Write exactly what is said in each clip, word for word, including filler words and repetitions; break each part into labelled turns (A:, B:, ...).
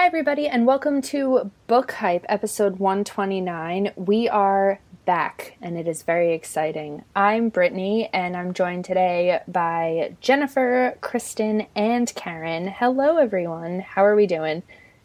A: everybody, and welcome to Book Hype, episode one twenty-nine. We are back, and it is very exciting. I'm Brittany, and I'm joined today by Jennifer, Kristen, and Karen. Hello, everyone. How are we doing?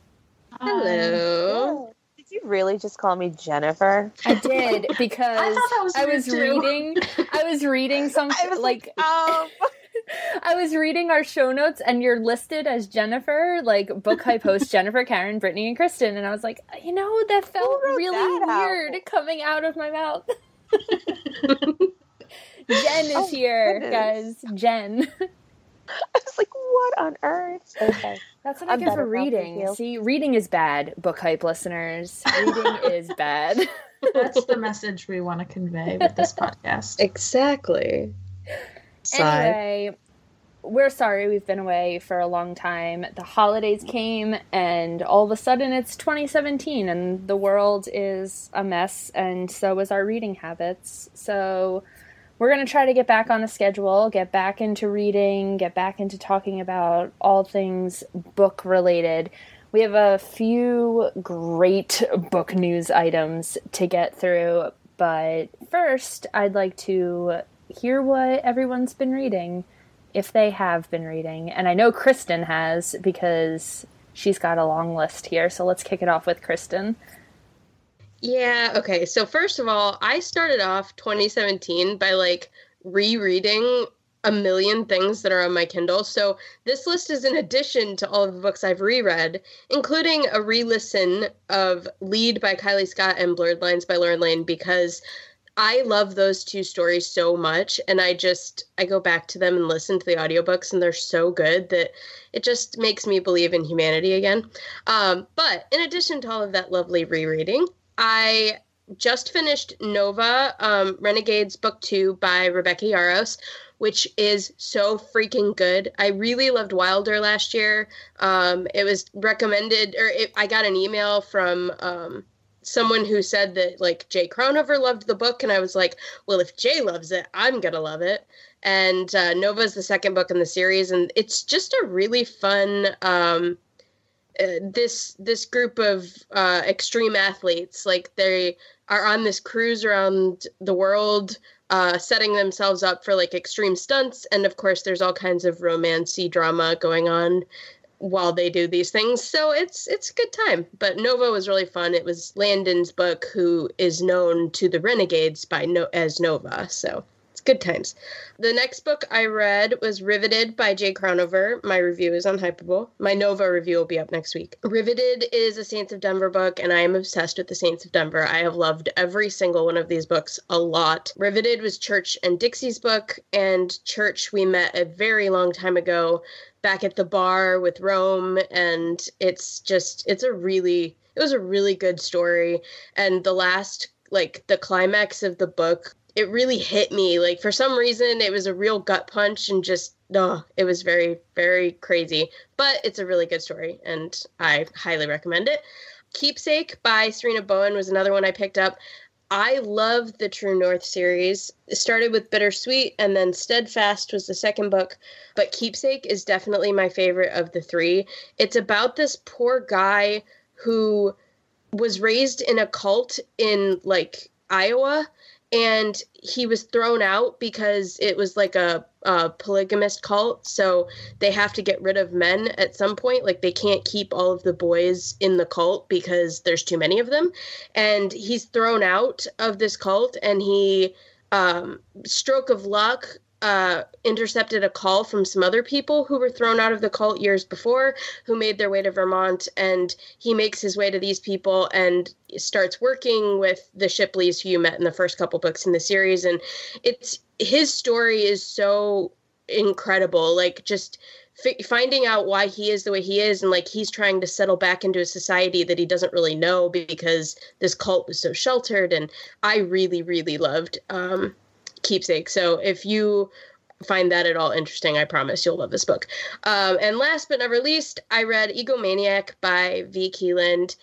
B: Hello.
C: Um, did you really just call me Jennifer?
A: I did, because
B: I, thought that was
A: I was
B: weird, too.
A: reading, I was reading something,
C: I was like,
A: like
C: um...
A: I was reading our show notes, and you're listed as Jennifer, like Book Hype host Jennifer, Karen, Brittany, and Kristen, and I was like, you know, that felt
C: wrote
A: really
C: that out?
A: weird coming out of my mouth. Jen is
C: Oh,
A: here,
C: goodness.
A: guys. Jen.
C: I was like, what on earth? Okay.
A: That's what I
C: I'm
A: get for
C: better now, thank
A: reading.
C: you.
A: See, reading is bad, Book Hype listeners. Reading is bad.
B: That's the message we want to convey with this podcast.
D: Exactly. Sigh.
A: Anyway, we're sorry we've been away for a long time. The holidays came, and all of a sudden it's twenty seventeen, and the world is a mess, and so is our reading habits. So we're going to try to get back on the schedule, get back into reading, get back into talking about all things book-related. We have a few great book news items to get through, but first I'd like to hear what everyone's been reading, if they have been reading. And I know Kristen has, because she's got a long list here, so let's kick it off with Kristen.
D: Yeah, okay. So first of all, I started off twenty seventeen by like rereading a million things that are on my Kindle. So this list is in addition to all of the books I've reread, including a re-listen of Lead by Kylie Scott and Blurred Lines by Lauren Lane, because I love those two stories so much, and I just, I go back to them and listen to the audiobooks, and they're so good that it just makes me believe in humanity again. Um, but in addition to all of that lovely rereading, I just finished Nova, um, Renegades Book two by Rebecca Yarros, which is so freaking good. I really loved Wilder last year. Um, it was recommended, or it, I got an email from um, someone who said that, like, Jay Crownover loved the book, and I was like, well, if Jay loves it, I'm gonna love it. And uh, Nova is the second book in the series, and it's just a really fun, um, uh, this this group of uh, extreme athletes, like, they are on this cruise around the world, uh, setting themselves up for, like, extreme stunts, and of course there's all kinds of romance-y drama going on while they do these things, so it's it's a good time. But Nova was really fun. It was Landon's book, who is known to the Renegades by no- as Nova, so it's good times. The next book I read was Riveted by Jay Crownover. My review is on Hypable. My Nova review will be up next week. Riveted is a Saints of Denver book, and I am obsessed with the Saints of Denver. I have loved every single one of these books a lot. Riveted was Church and Dixie's book, and Church we met a very long time ago back at the bar with Rome, and it's just, it's a really, it was a really good story. And the last, like, the climax of the book, it really hit me. Like, for some reason, it was a real gut punch, and just, no, it was very, very crazy. But it's a really good story, and I highly recommend it. Keepsake by Serena Bowen was another one I picked up. I love the True North series. It started with Bittersweet, and then Steadfast was the second book, but Keepsake is definitely my favorite of the three. It's about this poor guy who was raised in a cult in, like, Iowa, and he was thrown out because it was like a, a polygamist cult, so they have to get rid of men at some point. Like, they can't keep all of the boys in the cult because there's too many of them, and he's thrown out of this cult, and he, um, stroke of luck, uh, intercepted a call from some other people who were thrown out of the cult years before, who made their way to Vermont, and he makes his way to these people and starts working with the Shipleys, who you met in the first couple books in the series. And it's, his story is so incredible, like, just f- finding out why he is the way he is, and, like, he's trying to settle back into a society that he doesn't really know because this cult was so sheltered. And I really, really loved, um, Keepsake. So if you find that at all interesting, I promise you'll love this book. Um, and last but not least, I read Egomaniac by V. Keeland.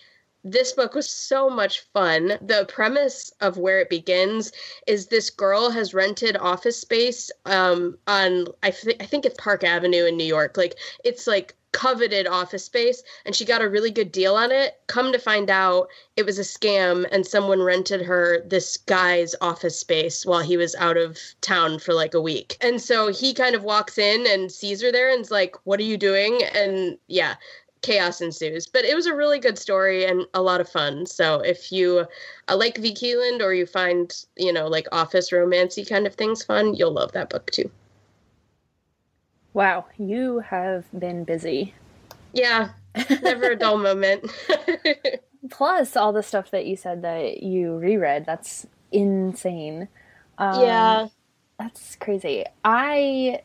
D: this book was so much fun. The premise of where it begins is this girl has rented office space um, on, I, th- I think it's Park Avenue in New York. Like, it's like coveted office space, and she got a really good deal on it. Come to find out, it was a scam, and someone rented her this guy's office space while he was out of town for like a week. And so he kind of walks in and sees her there and is like, what are you doing? And yeah, chaos ensues. But it was a really good story and a lot of fun. So if you uh, like V. Keeland, or you find, you know, like office romancy kind of things fun, you'll love that book too.
A: Wow, you have been busy.
D: Yeah, never a dull moment.
A: Plus all the stuff that you said that you reread. That's insane. Um,
D: yeah.
A: That's crazy. I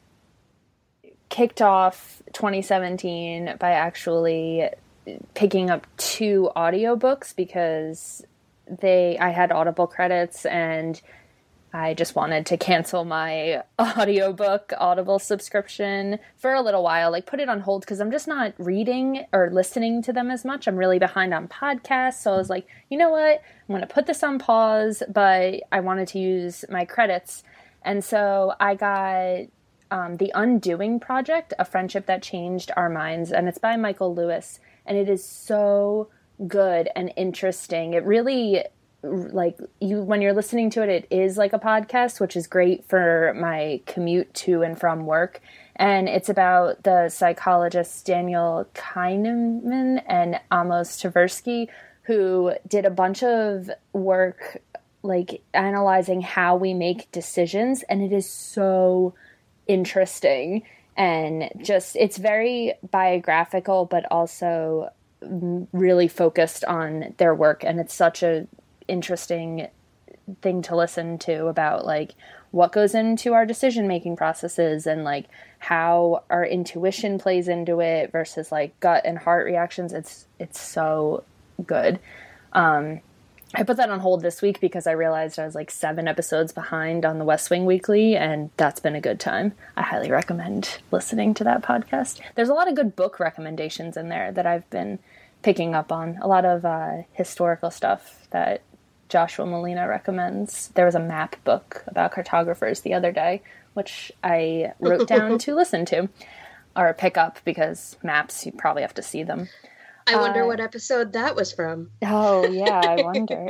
A: kicked off twenty seventeen by actually picking up two audiobooks because they I had Audible credits and I just wanted to cancel my audiobook Audible subscription for a little while, like put it on hold because I'm just not reading or listening to them as much. I'm really behind on podcasts. So I was like, you know what? I'm going to put this on pause, but I wanted to use my credits. And so I got um, The Undoing Project, A Friendship That Changed Our Minds. And it's by Michael Lewis. And it is so good and interesting. It really... like you when you're listening to it, it is like a podcast, which is great for my commute to and from work. And it's about the psychologists Daniel Kahneman and Amos Tversky, who did a bunch of work like analyzing how we make decisions, and it is so interesting. And just it's very biographical, but also really focused on their work. And it's such a interesting thing to listen to about like what goes into our decision making processes and like how our intuition plays into it versus like gut and heart reactions. It's it's so good. Um, I put that on hold this week because I realized I was like seven episodes behind on the West Wing Weekly, and that's been a good time. I highly recommend listening to that podcast. There's a lot of good book recommendations in there that I've been picking up on. A lot of uh, historical stuff that Joshua Molina recommends. There was a map book about cartographers the other day, which I wrote down to listen to or pick up because maps, you probably have to see them.
D: I wonder
A: uh,
D: what episode that was from.
A: Oh, yeah, I wonder.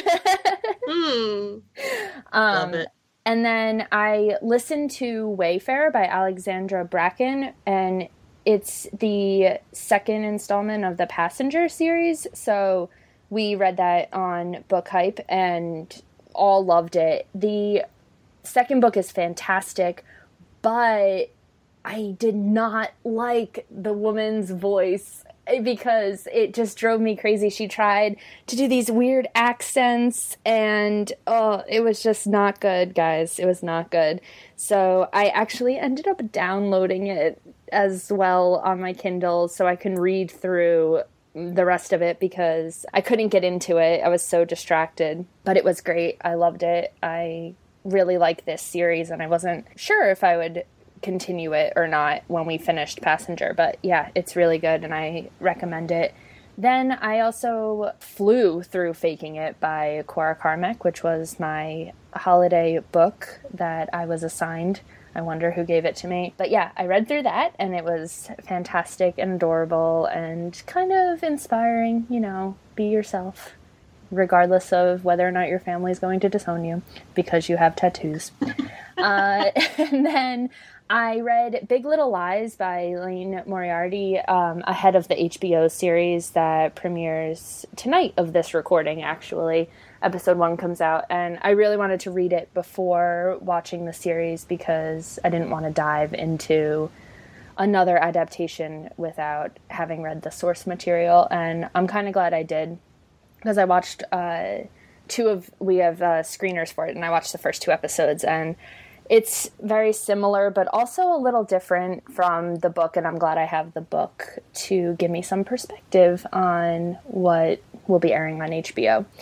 D: hmm.
A: Um,
D: Love it.
A: And then I listened to Wayfarer by Alexandra Bracken, and it's the second installment of the Passenger series. So we read that on Book Hype and all loved it. The second book is fantastic, but I did not like the woman's voice because it just drove me crazy. She tried to do these weird accents, and oh, it was just not good, guys. It was not good. So I actually ended up downloading it as well on my Kindle so I can read through the rest of it because I couldn't get into it. I was so distracted, but it was great. I loved it. I really like this series, and I wasn't sure if I would continue it or not when we finished Passenger, but yeah, it's really good and I recommend it. Then I also flew through Faking It by Cora Carmack, which was my holiday book that I was assigned. I wonder who gave it to me. But yeah, I read through that and it was fantastic and adorable and kind of inspiring, you know, be yourself, regardless of whether or not your family is going to disown you because you have tattoos. uh, and then I read Big Little Lies by Lane Moriarty um, ahead of the H B O series that premieres tonight of this recording, actually. Episode one comes out, and I really wanted to read it before watching the series because I didn't want to dive into another adaptation without having read the source material, and I'm kind of glad I did because I watched uh, two of, we have uh, screeners for it, and I watched the first two episodes, and it's very similar, but also a little different from the book, and I'm glad I have the book to give me some perspective on what will be airing on H B O.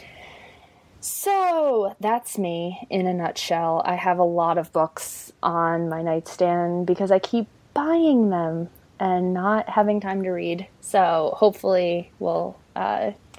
A: So that's me in a nutshell. I have a lot of books on my nightstand because I keep buying them and not having time to read. So hopefully we'll uh,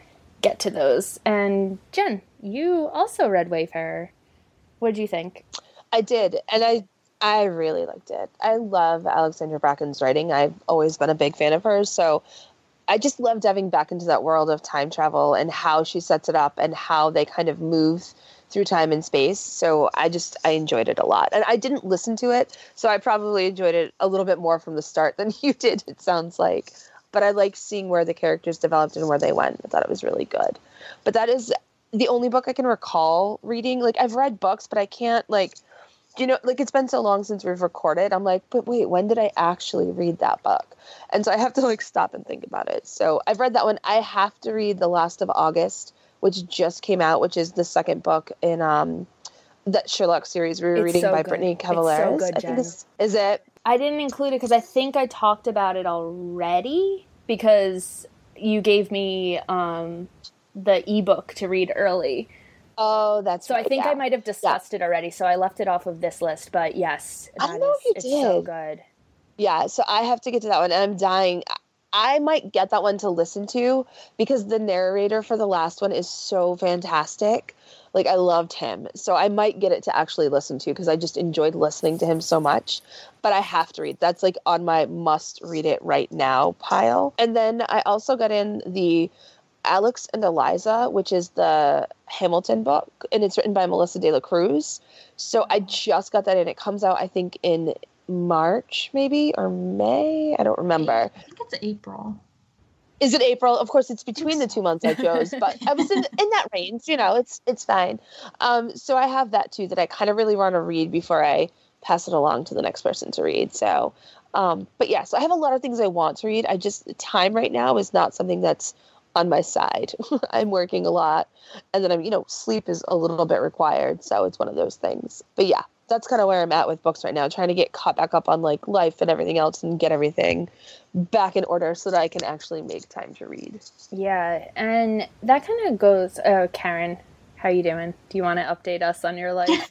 A: get to those. And Jen, you also read Wayfarer. What did you think?
C: I did, and I I really liked it. I love Alexandra Bracken's writing. I've always been a big fan of hers, so I just love diving back into that world of time travel and how she sets it up and how they kind of move through time and space. So I just, I enjoyed it a lot. And I didn't listen to it, so I probably enjoyed it a little bit more from the start than you did, it sounds like. But I like seeing where the characters developed and where they went. I thought it was really good. But that is the only book I can recall reading. Like, I've read books, but I can't, like, you know, like, it's been so long since we've recorded. I'm like, but wait, when did I actually read that book? And so I have to, like, stop and think about it. So I've read that one. I have to read The Last of August, which just came out, which is the second book in um that Sherlock series we were
A: It's
C: reading
A: so
C: by
A: good.
C: Brittany
A: It's so
C: Cavallari.
A: good,
C: I
A: Jen.
C: think it's, is it?
A: I didn't include it because I think I talked about it already because you gave me um, the ebook to read early.
C: Oh, that's
A: So
C: right,
A: I think
C: yeah.
A: I might have discussed it already, so I left it off of this list. But yes,
C: I
A: that
C: don't know
A: is-
C: if you
A: it's so
C: did.
A: good.
C: Yeah, so I have to get to that one, and I'm dying. I might get that one to listen to because the narrator for the last one is so fantastic. Like, I loved him. So I might get it to actually listen to because I just enjoyed listening to him so much. But I have to read. That's, like, on my must read it right now pile. And then I also got in the Alex and Eliza, which is the Hamilton book, and it's written by Melissa De La Cruz. So I just got that in. It comes out, I think, in March, maybe, or May. I don't remember.
B: I think it's April.
C: Is it April? Of course, it's between the two months I chose, but I was in, in that range. You know, it's it's fine. Um, so I have that too that I kind of really want to read before I pass it along to the next person to read. So, um, but yeah, so I have a lot of things I want to read. I just time right now is not something that's on my side. I'm working a lot, and then I'm you know sleep is a little bit required, so it's one of those things. But yeah, that's kind of where I'm at with books right now, trying to get caught back up on like life and everything else and get everything back in order so that I can actually make time to read.
A: Yeah, and that kind of goes. Uh, Karen, how you doing? Do you want to update us on your life?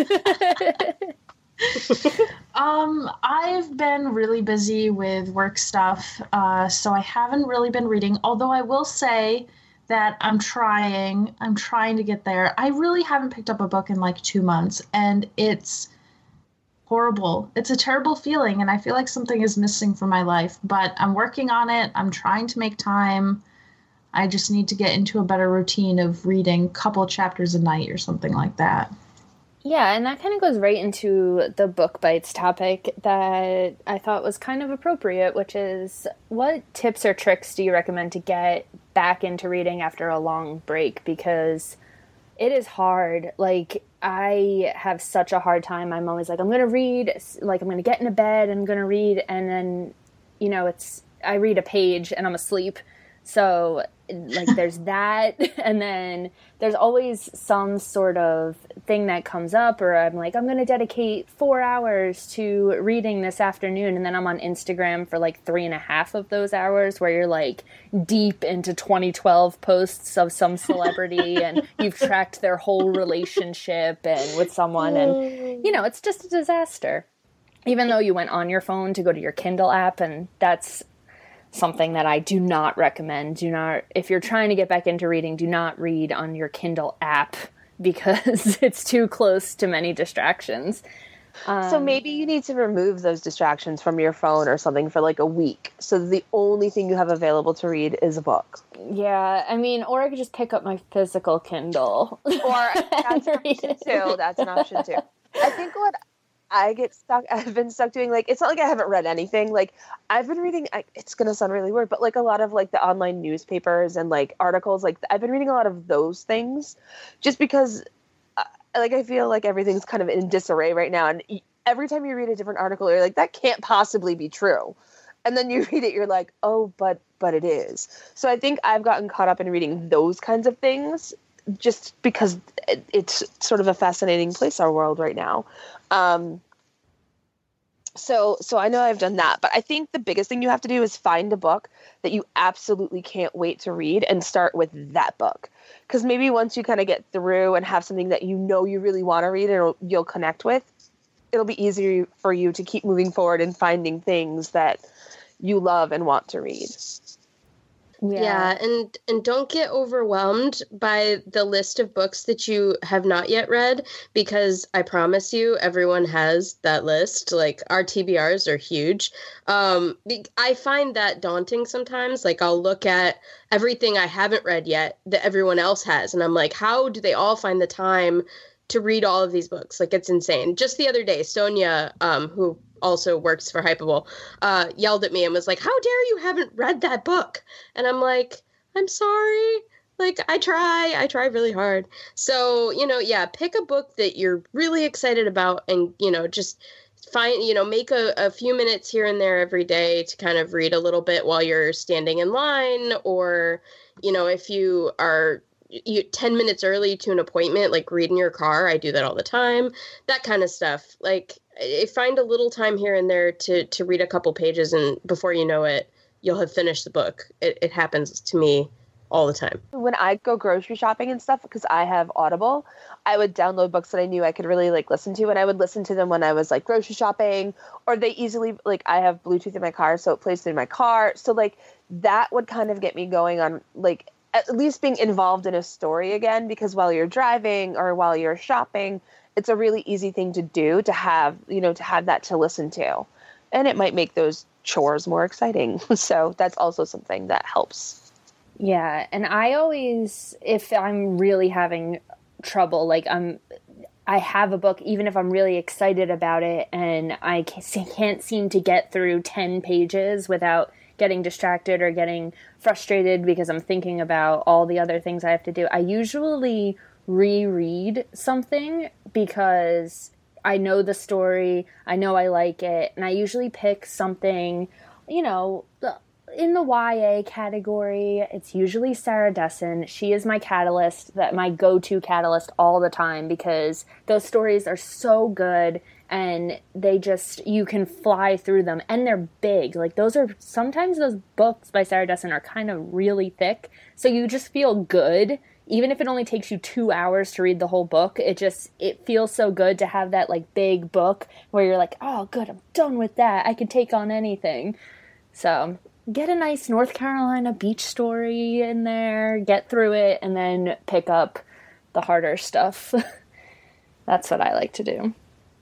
B: Um, I've been really busy with work stuff, uh, so I haven't really been reading, although I will say that I'm trying, I'm trying to get there. I really haven't picked up a book in like two months, and it's horrible. It's a terrible feeling, and I feel like something is missing from my life, but I'm working on it. I'm trying to make time. I just need to get into a better routine of reading a couple chapters a night or something like that.
A: Yeah, and that kind of goes right into the book bites topic that I thought was kind of appropriate, which is what tips or tricks do you recommend to get back into reading after a long break? Because it is hard. Like, I have such a hard time. I'm always like, I'm going to read, like, I'm going to get into bed and I'm going to read, and then, you know, it's, I read a page and I'm asleep. So, like, there's that, and then there's always some sort of thing that comes up, or I'm like, I'm going to dedicate four hours to reading this afternoon, and then I'm on Instagram for, like, three and a half of those hours, where you're, like, deep into twenty twelve posts of some celebrity, and you've tracked their whole relationship and with someone, and, you know, it's just a disaster. Even though you went on your phone to go to your Kindle app, and that's something that I do not recommend. Do not, if you're trying to get back into reading, do not read on your Kindle app because it's too close to many distractions. Um,
C: So maybe you need to remove those distractions from your phone or something for like a week. So the only thing you have available to read is a book.
A: Yeah, I mean, or I could just pick up my physical Kindle.
C: Or that's an option too. That's an option too. I think what I get stuck, I've been stuck doing, like, it's not like I haven't read anything. Like, I've been reading, I, it's going to sound really weird, but like a lot of like the online newspapers and like articles, like I've been reading a lot of those things just because uh, like I feel like everything's kind of in disarray right now. And every time you read a different article, you're like, that can't possibly be true. And then you read it, you're like, oh, but, but it is. So I think I've gotten caught up in reading those kinds of things just because it, it's sort of a fascinating place, our world right now. Um, so, so I know I've done that, but I think the biggest thing you have to do is find a book that you absolutely can't wait to read and start with that book. Because maybe once you kind of get through and have something that you know you really want to read and you'll connect with, it'll be easier for you to keep moving forward and finding things that you love and want to read.
D: Yeah. yeah, and and don't get overwhelmed by the list of books that you have not yet read, because I promise you, everyone has that list. Like, our T B Rs are huge. Um, I find that daunting sometimes. Like, I'll look at everything I haven't read yet that everyone else has, and I'm like, how do they all find the time to read all of these books? Like, it's insane. Just the other day, Sonia, um, who also works for Hypable, uh, yelled at me and was like, how dare you haven't read that book? And I'm like, I'm sorry. Like, I try. I try really hard. So, you know, yeah, pick a book that you're really excited about and, you know, just find, you know, make a, a few minutes here and there every day to kind of read a little bit while you're standing in line, or, you know, if you are you ten minutes early to an appointment, like read in your car. I do that all the time. That kind of stuff. Like, I find a little time here and there to to read a couple pages, and before you know it, you'll have finished the book. It, it happens to me all the time.
C: When I go grocery shopping and stuff, because I have Audible, I would download books that I knew I could really like listen to, and I would listen to them when I was like grocery shopping, or they easily, like, I have Bluetooth in my car, so it plays through my car. So like that would kind of get me going on, like, at least being involved in a story again, because while you're driving or while you're shopping, it's a really easy thing to do, to have, you know, to have that to listen to. And it might make those chores more exciting. So that's also something that helps.
A: Yeah. And I always, if I'm really having trouble, like I'm, I have a book, even if I'm really excited about it and I can't seem to get through ten pages without getting distracted or getting frustrated because I'm thinking about all the other things I have to do, I usually reread something because I know the story, I know I like it, and I usually pick something, you know, in the Y A category. It's usually Sarah Dessen. She is my catalyst, that my go-to catalyst all the time, because those stories are so good and they just, you can fly through them, and they're big. Like, those are, sometimes those books by Sarah Dessen are kind of really thick, so you just feel good. Even if it only takes you two hours to read the whole book, it just, it feels so good to have that, like, big book where you're like, oh, good, I'm done with that. I can take on anything. So get a nice North Carolina beach story in there, get through it, and then pick up the harder stuff. That's what I like to do.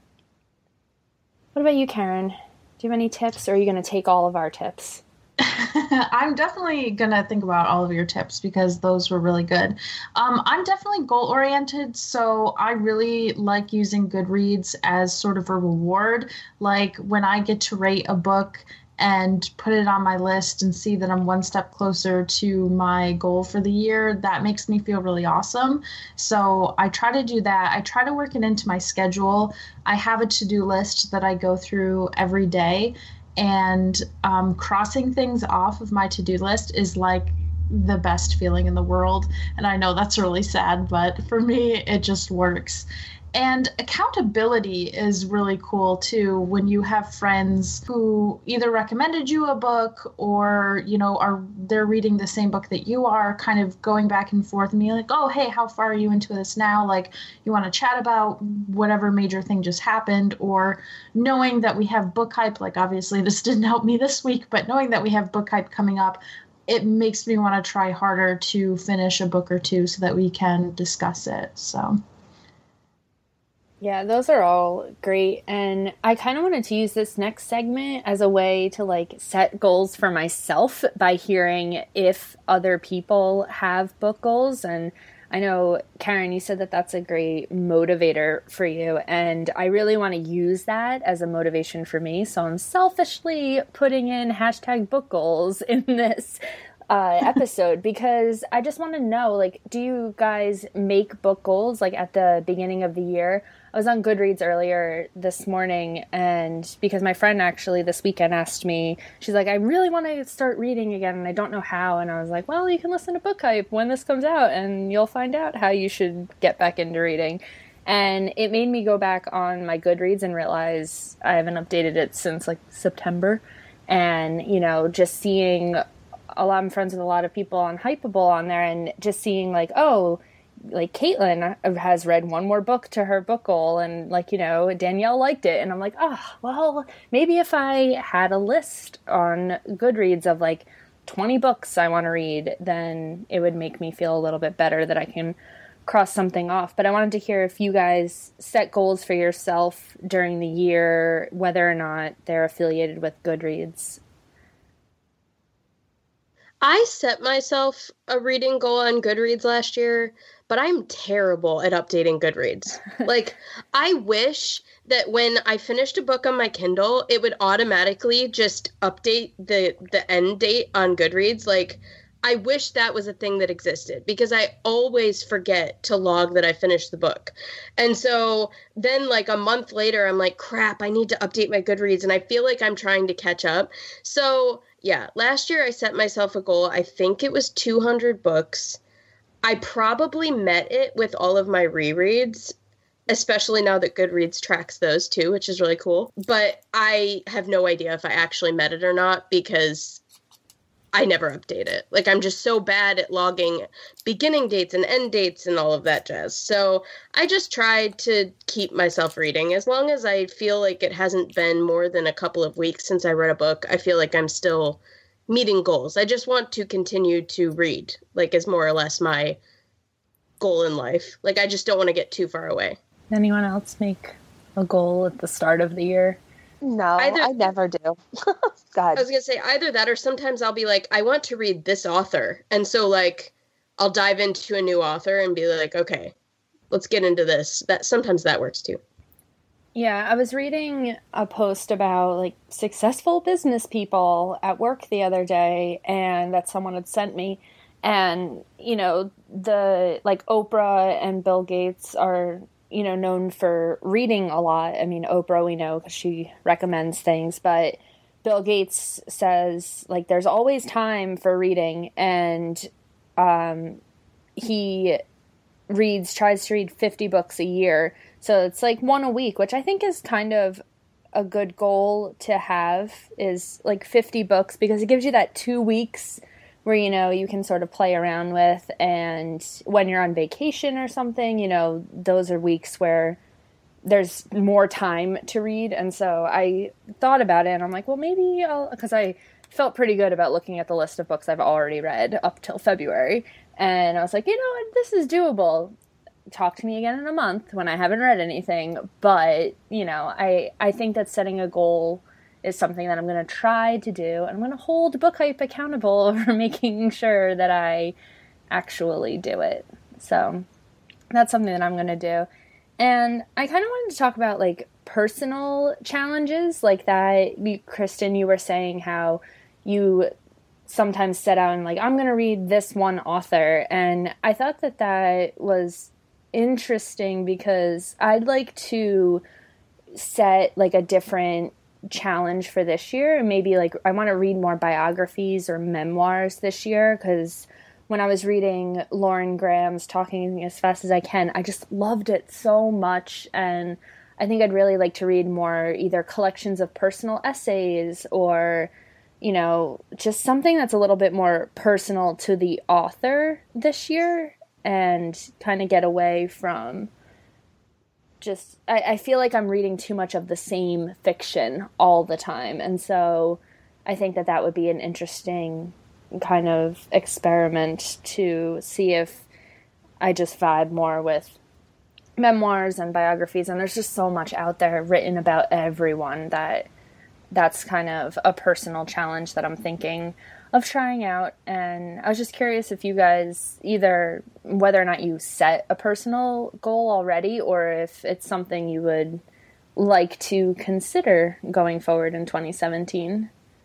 A: What about you, Karen? Do you have any tips, or are you going to take all of our tips?
B: I'm definitely going to think about all of your tips because those were really good. Um, I'm definitely goal-oriented, so I really like using Goodreads as sort of a reward. Like, when I get to rate a book and put it on my list and see that I'm one step closer to my goal for the year, that makes me feel really awesome. So I try to do that. I try to work it into my schedule. I have a to-do list that I go through every day, and um, crossing things off of my to-do list is like the best feeling in the world. And I know that's really sad, but for me, it just works. And accountability is really cool too, when you have friends who either recommended you a book or, you know, are they're reading the same book that you are, kind of going back and forth and being like, oh, hey, how far are you into this now? Like, you want to chat about whatever major thing just happened, or knowing that we have book hype. Like, obviously this didn't help me this week, but knowing that we have book hype coming up, it makes me want to try harder to finish a book or two so that we can discuss it. So
A: yeah, those are all great. And I kind of wanted to use this next segment as a way to like set goals for myself by hearing if other people have book goals. And I know, Karen, you said that that's a great motivator for you. And I really want to use that as a motivation for me. So I'm selfishly putting in hashtag book goals in this uh, episode because I just want to know, like, do you guys make book goals like at the beginning of the year? I was on Goodreads earlier this morning, and because my friend actually this weekend asked me, she's like, I really want to start reading again, and I don't know how. And I was like, well, you can listen to Book Hype when this comes out, and you'll find out how you should get back into reading. And it made me go back on my Goodreads and realize I haven't updated it since, like, September. And, you know, just seeing a lot, I'm friends with a lot of people on Hypable on there, and just seeing, like, oh, like Caitlin has read one more book to her book goal, and like, you know, Danielle liked it, and I'm like, oh, well, maybe if I had a list on Goodreads of like twenty books I want to read, then it would make me feel a little bit better that I can cross something off. But I wanted to hear if you guys set goals for yourself during the year, whether or not they're affiliated with Goodreads.
D: I set myself a reading goal on Goodreads last year, but I'm terrible at updating Goodreads. Like, I wish that when I finished a book on my Kindle, it would automatically just update the, the end date on Goodreads. Like, I wish that was a thing that existed, because I always forget to log that I finished the book. And so then, like, a month later, I'm like, crap, I need to update my Goodreads, and I feel like I'm trying to catch up. So yeah, last year I set myself a goal. I think it was two hundred books. I probably met it with all of my rereads, especially now that Goodreads tracks those too, which is really cool. But I have no idea if I actually met it or not, because I never update it. Like, I'm just so bad at logging beginning dates and end dates and all of that jazz. So I just tried to keep myself reading. As long as I feel like it hasn't been more than a couple of weeks since I read a book, I feel like I'm still meeting goals. I just want to continue to read, like, is more or less my goal in life. Like, I just don't want to get too far away.
A: Anyone else make a goal at the start of the year?
C: No,
D: Either-
C: I never do. God.
D: I was going to say either that, or sometimes I'll be like, I want to read this author. And so, like, I'll dive into a new author and be like, okay, let's get into this. That sometimes that works too.
A: Yeah, I was reading a post about, like, successful business people at work the other day, and that someone had sent me. And, you know, the, like, Oprah and Bill Gates are, you know, known for reading a lot. I mean, Oprah, we know, because she recommends things, but Bill Gates says, like, there's always time for reading, and um, he reads, tries to read fifty books a year. So it's like one a week, which I think is kind of a good goal to have, is like fifty books, because it gives you that two weeks where, you know, you can sort of play around with. And when you're on vacation or something, you know, those are weeks where there's more time to read. And so I thought about it, and I'm like, well, maybe I'll, because I felt pretty good about looking at the list of books I've already read up till February. And I was like, you know what, this is doable. Talk to me again in a month when I haven't read anything. But, you know, I, I think that setting a goal is something that I'm going to try to do. And I'm going to hold Book Hype accountable for making sure that I actually do it. So that's something that I'm going to do. And I kind of wanted to talk about, like, personal challenges like that. You, Kristen, you were saying how you sometimes set out and, like, I'm going to read this one author. And I thought that that was interesting, because I'd like to set, like, a different challenge for this year. And maybe, like, I want to read more biographies or memoirs this year, because when I was reading Lauren Graham's Talking as Fast as I Can, I just loved it so much. And I think I'd really like to read more either collections of personal essays or, you know, just something that's a little bit more personal to the author this year, and kind of get away from just, I, I feel like I'm reading too much of the same fiction all the time. And so I think that that would be an interesting kind of experiment to see if I just vibe more with memoirs and biographies. And there's just so much out there written about everyone that that's kind of a personal challenge that I'm thinking of trying out. And I was just curious if you guys, either whether or not you set a personal goal already, or if it's something you would like to consider going forward in twenty seventeen.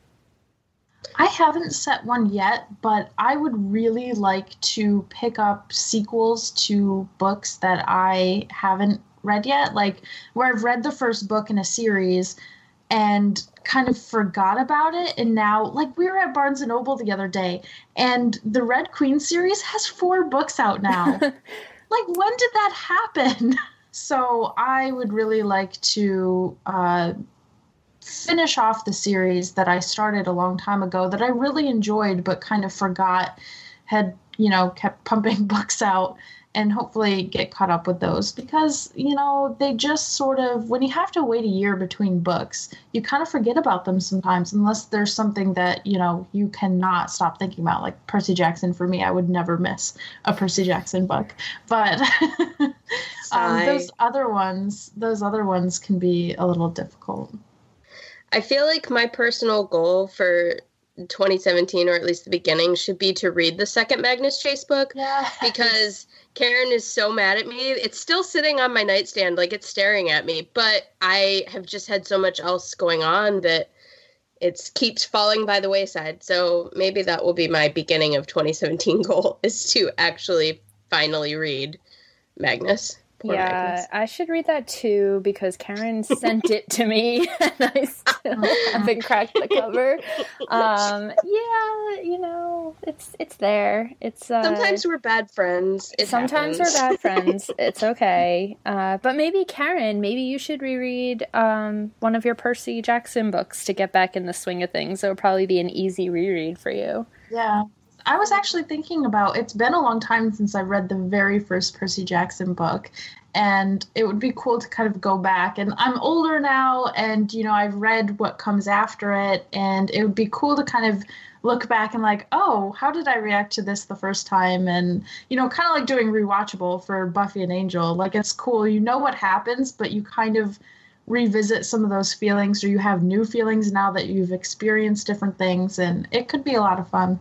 B: I haven't set one yet, but I would really like to pick up sequels to books that I haven't read yet, like where I've read the first book in a series and kind of forgot about it. And now, like, we were at Barnes and Noble the other day, and the Red Queen series has four books out now. Like, when did that happen? So I would really like to uh, finish off the series that I started a long time ago that I really enjoyed, but kind of forgot, had, you know, kept pumping books out. and hopefully get caught up with those because, you know, they just sort of, when you have to wait a year between books, you kind of forget about them sometimes unless there's something that, you know, you cannot stop thinking about. Like Percy Jackson, for me, I would never miss a Percy Jackson book. But um, those other ones, those other ones can be a little difficult.
D: I feel like my personal goal for twenty seventeen, or at least the beginning, should be to read the second Magnus Chase book.
B: Yeah.
D: Because Karen is so mad at me. It's still sitting on my nightstand, like it's staring at me, but I have just had so much else going on that it keeps falling by the wayside. So maybe that will be my beginning of twenty seventeen goal, is to actually finally read Magnus. Poor
A: yeah,
D: Magnus.
A: I should read that too because Karen sent it to me and I still haven't cracked the cover. Um, yeah, you know, it's it's there. It's uh,
D: sometimes we're bad friends. It
A: sometimes
D: happens.
A: we're bad friends. It's okay. Uh, but maybe Karen, maybe you should reread um, one of your Percy Jackson books to get back in the swing of things. It would probably be an easy reread for you.
B: Yeah. I was actually thinking about, it's been a long time since I read the very first Percy Jackson book, and it would be cool to kind of go back. And I'm older now, and, you know, I've read what comes after it, and it would be cool to kind of look back and like, oh, how did I react to this the first time? And, you know, kind of like doing rewatchable for Buffy and Angel. Like, it's cool. You know what happens, but you kind of revisit some of those feelings, or you have new feelings now that you've experienced different things, and it could be a lot of fun.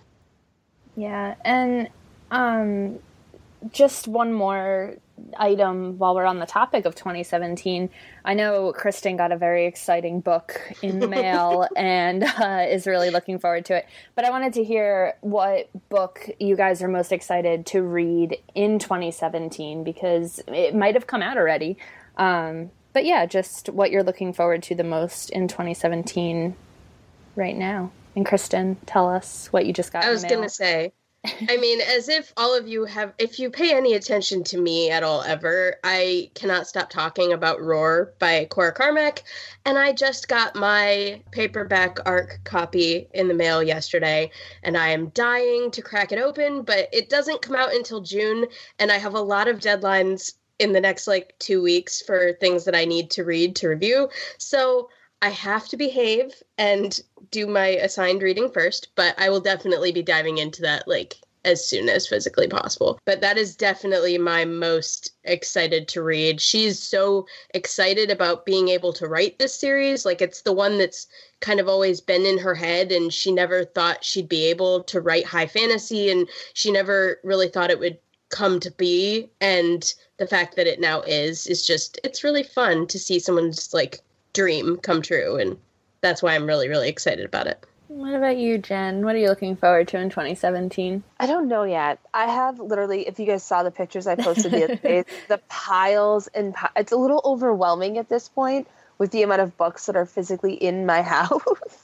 A: Yeah, and um, just one more item while we're on the topic of twenty seventeen. I know Kristen got a very exciting book in the mail and uh, is really looking forward to it. But I wanted to hear what book you guys are most excited to read in twenty seventeen, because it might have come out already. Um, but yeah, just what you're looking forward to the most in twenty seventeen right now. And Kristen, tell us what you just got.
D: I was going to say, I mean, as if all of you have, if you pay any attention to me at all ever, I cannot stop talking about Roar by Cora Carmack. And I just got my paperback ARC copy in the mail yesterday, and I am dying to crack it open, but it doesn't come out until June, and I have a lot of deadlines in the next like two weeks for things that I need to read to review. So I have to behave and do my assigned reading first, but I will definitely be diving into that like as soon as physically possible. But that is definitely my most excited to read. She's so excited about being able to write this series. Like, it's the one that's kind of always been in her head, and she never thought she'd be able to write high fantasy, and she never really thought it would come to be. And the fact that it now is, is just, it's really fun to see someone's like dream come true, and that's why I'm really, really excited about it.
A: What about you, Jen? What are you looking forward to in twenty seventeen?
C: I don't know yet. I have literally, if you guys saw the pictures I posted the other day, the piles and pi- it's a little overwhelming at this point with the amount of books that are physically in my house.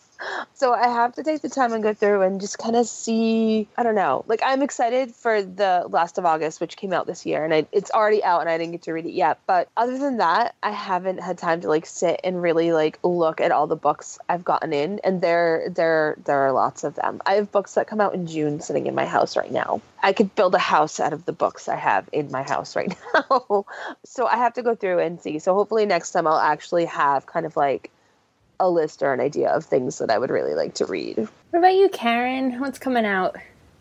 C: So I have to take the time and go through and just kind of see, I don't know. Like, I'm excited for The Last of August, which came out this year, and I, it's already out and I didn't get to read it yet. But other than that, I haven't had time to like sit and really like look at all the books I've gotten in, and there there there are lots of them. I have books that come out in June sitting in my house right now. I could build a house out of the books I have in my house right now. So I have to go through and see. So hopefully next time I'll actually have kind of like a list or an idea of things that I would really like to read.
A: What about you, Karen? What's coming out?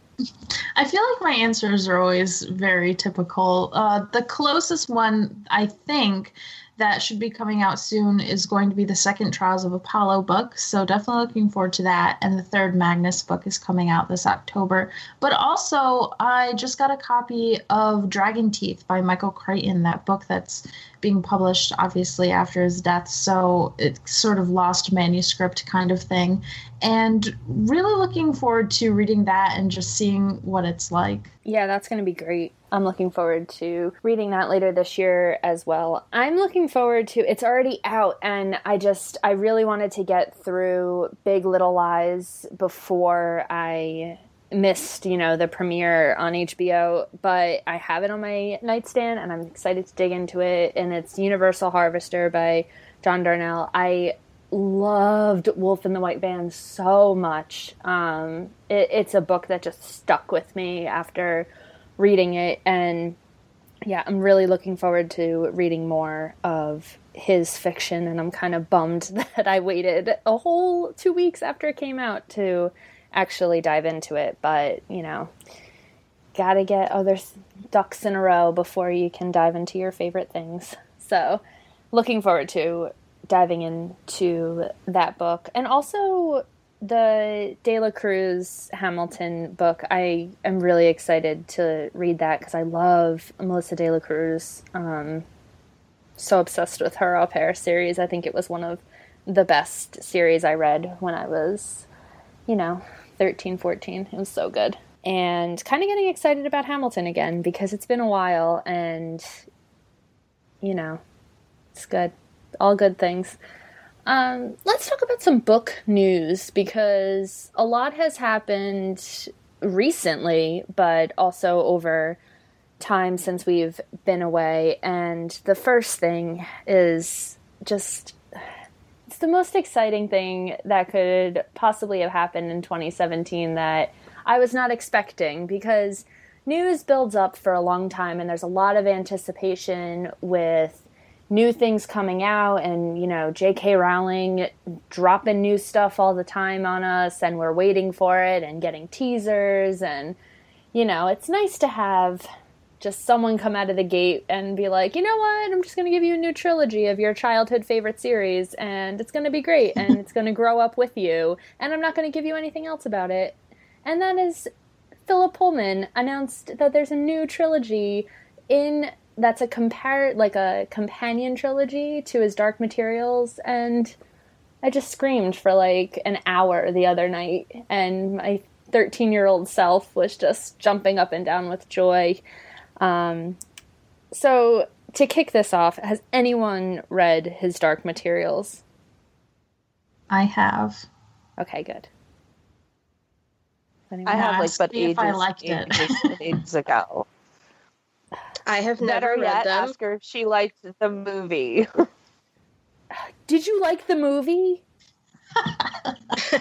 B: I feel like my answers are always very typical. Uh, the closest one, I think, that should be coming out soon is going to be the second Trials of Apollo book, so definitely looking forward to that. And the third Magnus book is coming out this October. But also, I just got a copy of Dragon Teeth by Michael Crichton, that book that's being published, obviously, after his death, so it's sort of lost manuscript kind of thing. And really looking forward to reading that and just seeing what it's like.
A: Yeah, that's going to be great. I'm looking forward to reading that later this year as well. I'm looking forward to, it's already out, and I just, I really wanted to get through Big Little Lies before I missed, you know, the premiere on H B O, but I have it on my nightstand and I'm excited to dig into it. And it's Universal Harvester by John Darnell. I loved Wolf in the White Van so much. Um, it, it's a book that just stuck with me after reading it. And yeah, I'm really looking forward to reading more of his fiction, and I'm kind of bummed that I waited a whole two weeks after it came out to actually dive into it. But, you know, gotta get other ducks in a row before you can dive into your favorite things. So, looking forward to diving into that book. And also the De La Cruz Hamilton book. I am really excited to read that because I love Melissa De La Cruz. Um, so obsessed with her Au Pair series. I think it was one of the best series I read when I was, you know, thirteen, fourteen. It was so good. And kind of getting excited about Hamilton again because it's been a while and, you know, it's good. All good things. Um, let's talk about some book news because a lot has happened recently, but also over time since we've been away. And the first thing is just, it's the most exciting thing that could possibly have happened in twenty seventeen that I was not expecting, because news builds up for a long time and there's a lot of anticipation with new things coming out, and, you know, J K Rowling dropping new stuff all the time on us, and we're waiting for it and getting teasers, and, you know, it's nice to have just someone come out of the gate and be like, you know what, I'm just going to give you a new trilogy of your childhood favorite series, and it's going to be great, and it's going to grow up with you, and I'm not going to give you anything else about it. And that is Philip Pullman announced that there's a new trilogy in that's a compare like a companion trilogy to his Dark Materials, and I just screamed for like an hour the other night, and my thirteen-year-old self was just jumping up and down with joy. Um, so to kick this off, has anyone read his Dark Materials?
B: I have.
A: Okay, good.
C: I have, like, but ages,
B: if I liked
C: ages,
B: it.
C: ages ago.
D: I have never
C: Better
D: read
C: yet,
D: them.
C: ask her if she liked the movie.
A: Did you like the movie? uh,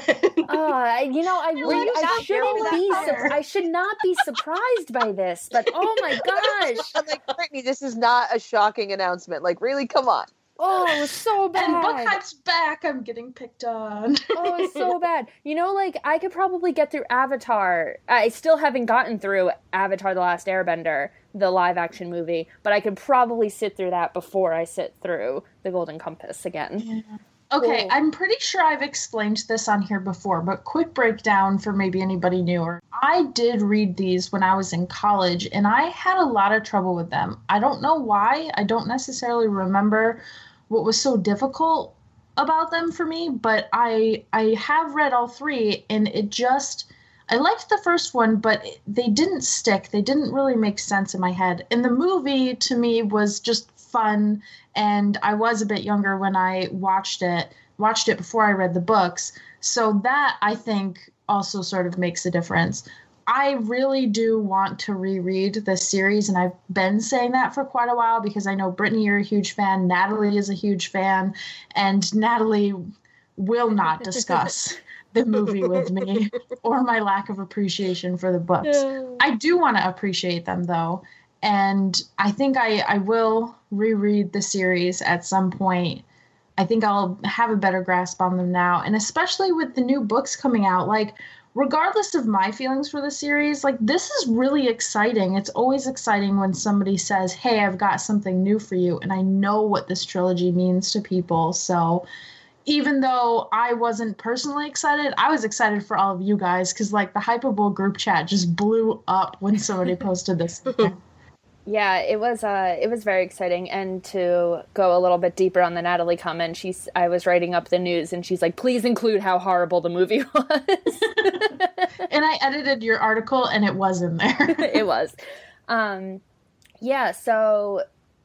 A: you know, I,
C: Were you
A: I
C: not here
A: shouldn't
C: for
A: be.
C: that
A: Su-
C: part?
A: I should not be surprised by this. But oh my gosh!
C: I'm like, Brittany, this is not a shocking announcement. Like, really, come on.
A: Oh, it was so bad.
B: And Book Hype's back. I'm getting picked on.
A: Oh, it was so bad. You know, like, I could probably get through Avatar. I still haven't gotten through Avatar The Last Airbender, the live-action movie, but I could probably sit through that before I sit through The Golden Compass again.
B: Yeah. Okay,
A: Cool.
B: I'm pretty sure I've explained this on here before, but quick breakdown for maybe anybody newer. I did read these when I was in college, and I had a lot of trouble with them. I don't know why. I don't necessarily remember what was so difficult about them for me, but I I have read all three, and it just, I liked the first one, but they didn't stick. They didn't really make sense in my head. And the movie, to me, was just fun, and I was a bit younger when I watched it, watched it before I read the books, so that, I think, also sort of makes a difference. I really do want to reread the series, and I've been saying that for quite a while because I know, Brittany, you're a huge fan, Natalie is a huge fan, and Natalie will not discuss the movie with me or my lack of appreciation for the books. I do want to appreciate them, though, and I think I, I will reread the series at some point. I think I'll have a better grasp on them now, and especially with the new books coming out, like, regardless of my feelings for the series, like, this is really exciting. It's always exciting when somebody says, hey, I've got something new for you, and I know what this trilogy means to people. So even though I wasn't personally excited, I was excited for all of you guys, because, like, the Hyperbowl group chat just blew up when somebody posted this.
A: Yeah, it was uh, it was very exciting. And to go a little bit deeper on the Natalie comment, she's I was writing up the news, and she's like, please include how horrible the movie was.
B: And I edited your article, and it was in there.
A: It was. Um, yeah, so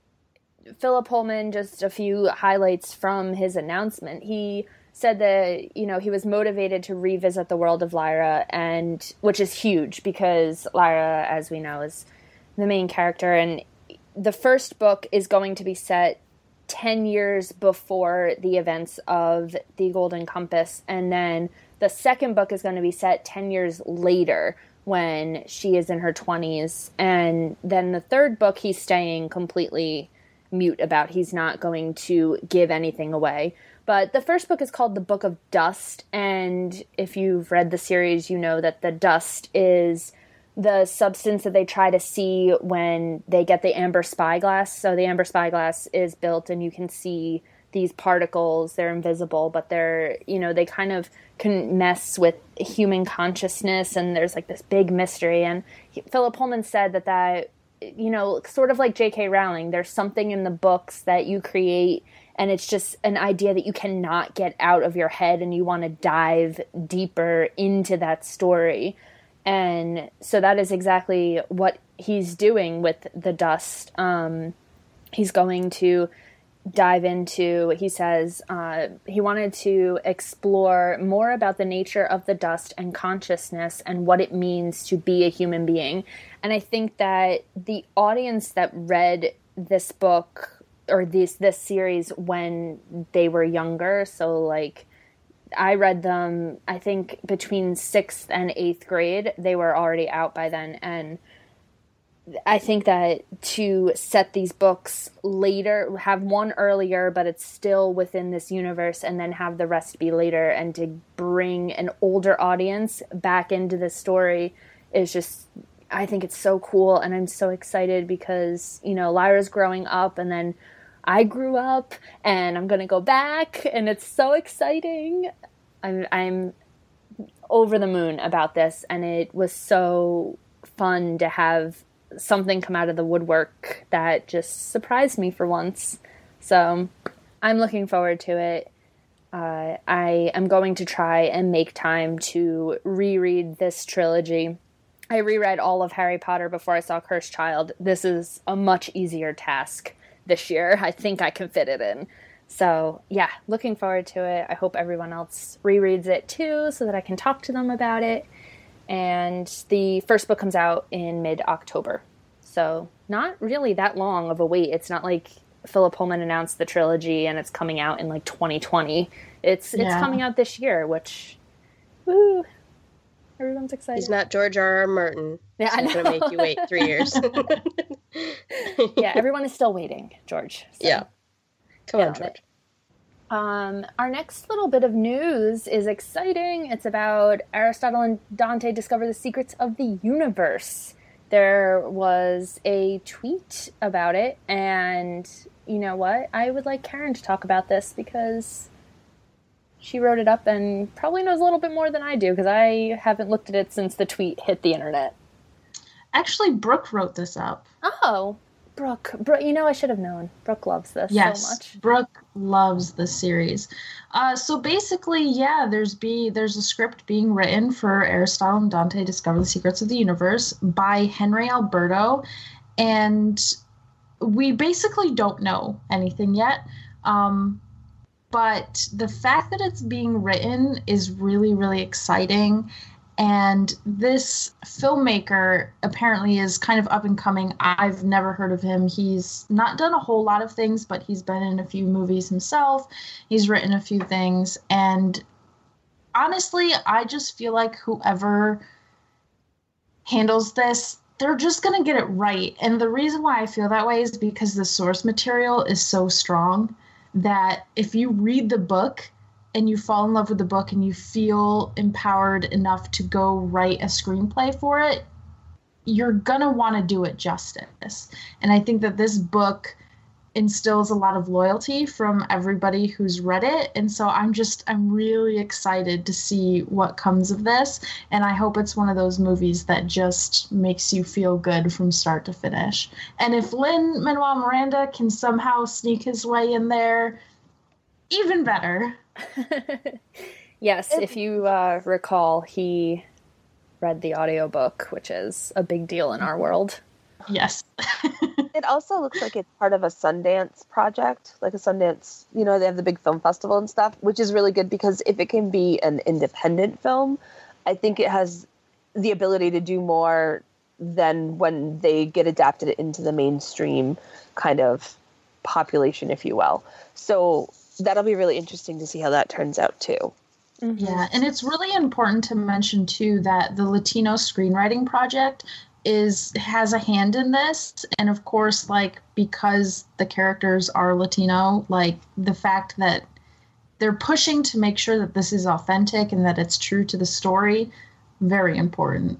A: Philip Pullman, just a few highlights from his announcement. He said that, you know, he was motivated to revisit the world of Lyra, and which is huge because Lyra, as we know, is the main character, and the first book is going to be set ten years before the events of the Golden Compass, and then the second book is going to be set ten years later, when she is in her twenties. And then the third book, he's staying completely mute about. He's not going to give anything away. But the first book is called The Book of Dust, and if you've read the series, you know that the dust is the substance that they try to see when they get the amber spyglass. So the amber spyglass is built, and you can see these particles. They're invisible, but they're, you know, they kind of can mess with human consciousness, and there's like this big mystery. And he, Philip Pullman said that that, you know, sort of like J K. Rowling, there's something in the books that you create, and it's just an idea that you cannot get out of your head, and you want to dive deeper into that story. And so that is exactly what he's doing with The Dust. Um, he's going to dive into, he says, uh, he wanted to explore more about the nature of the dust and consciousness and what it means to be a human being. And I think that the audience that read this book or this this series when they were younger, so like I read them, I think between sixth and eighth grade, they were already out by then, and I think that to set these books later, have one earlier, but it's still within this universe, and then have the rest be later, and to bring an older audience back into the story is just, I think it's so cool, and I'm so excited because, you know, Lyra's growing up, and then I grew up, and I'm going to go back, and it's so exciting. I'm, I'm over the moon about this, and it was so fun to have something come out of the woodwork that just surprised me for once. So I'm looking forward to it. Uh, I am going to try and make time to reread this trilogy. I reread all of Harry Potter before I saw Cursed Child. This is a much easier task this year. I think I can fit it in. So yeah, looking forward to it. I hope everyone else rereads it too, so that I can talk to them about it. And the first book comes out in mid-October. So not really that long of a wait. It's not like Philip Pullman announced the trilogy and it's coming out in like twenty twenty. It's it's yeah. coming out this year, which, woo, everyone's excited.
D: He's not George R. R. Martin.
A: Yeah,
D: so I'm going to make you wait three years.
A: Yeah, everyone is still waiting, George. So.
D: Yeah. Come on, George.
A: Um, our next little bit of news is exciting. It's about Aristotle and Dante discover the secrets of the universe. There was a tweet about it, and you know what? I would like Karen to talk about this because she wrote it up and probably knows a little bit more than I do because I haven't looked at it since the tweet hit the internet.
B: Actually, Brooke wrote this up.
A: Oh, Brooke. Brooke, you know, I should have known. Brooke loves this
B: yes,
A: so much.
B: Brooke loves this series. Uh, so basically, yeah, there's be there's a script being written for Aristotle and Dante Discover the Secrets of the Universe by Henry Alberto, and we basically don't know anything yet. Um, but the fact that it's being written is really, really exciting. And this filmmaker apparently is kind of up and coming. I've never heard of him. He's not done a whole lot of things, but he's been in a few movies himself. He's written a few things. And honestly, I just feel like whoever handles this, they're just going to get it right. And the reason why I feel that way is because the source material is so strong that if you read the book and you fall in love with the book and you feel empowered enough to go write a screenplay for it, you're gonna want to do it justice. And I think that this book instills a lot of loyalty from everybody who's read it. And so I'm just, I'm really excited to see what comes of this. And I hope it's one of those movies that just makes you feel good from start to finish. And if Lin-Manuel Miranda can somehow sneak his way in there, even better.
A: Yes, if you uh, recall, he read the audiobook, which is a big deal in our world.
B: Yes.
C: It also looks like it's part of a Sundance project, like a Sundance, you know, they have the big film festival and stuff, which is really good because if it can be an independent film, I think it has the ability to do more than when they get adapted into the mainstream kind of population, if you will. So that'll be really interesting to see how that turns out too.
B: Mm-hmm. Yeah, and it's really important to mention too that the Latino Screenwriting Project is has a hand in this, and of course, like, because the characters are Latino, like the fact that they're pushing to make sure that this is authentic and that it's true to the story, very important.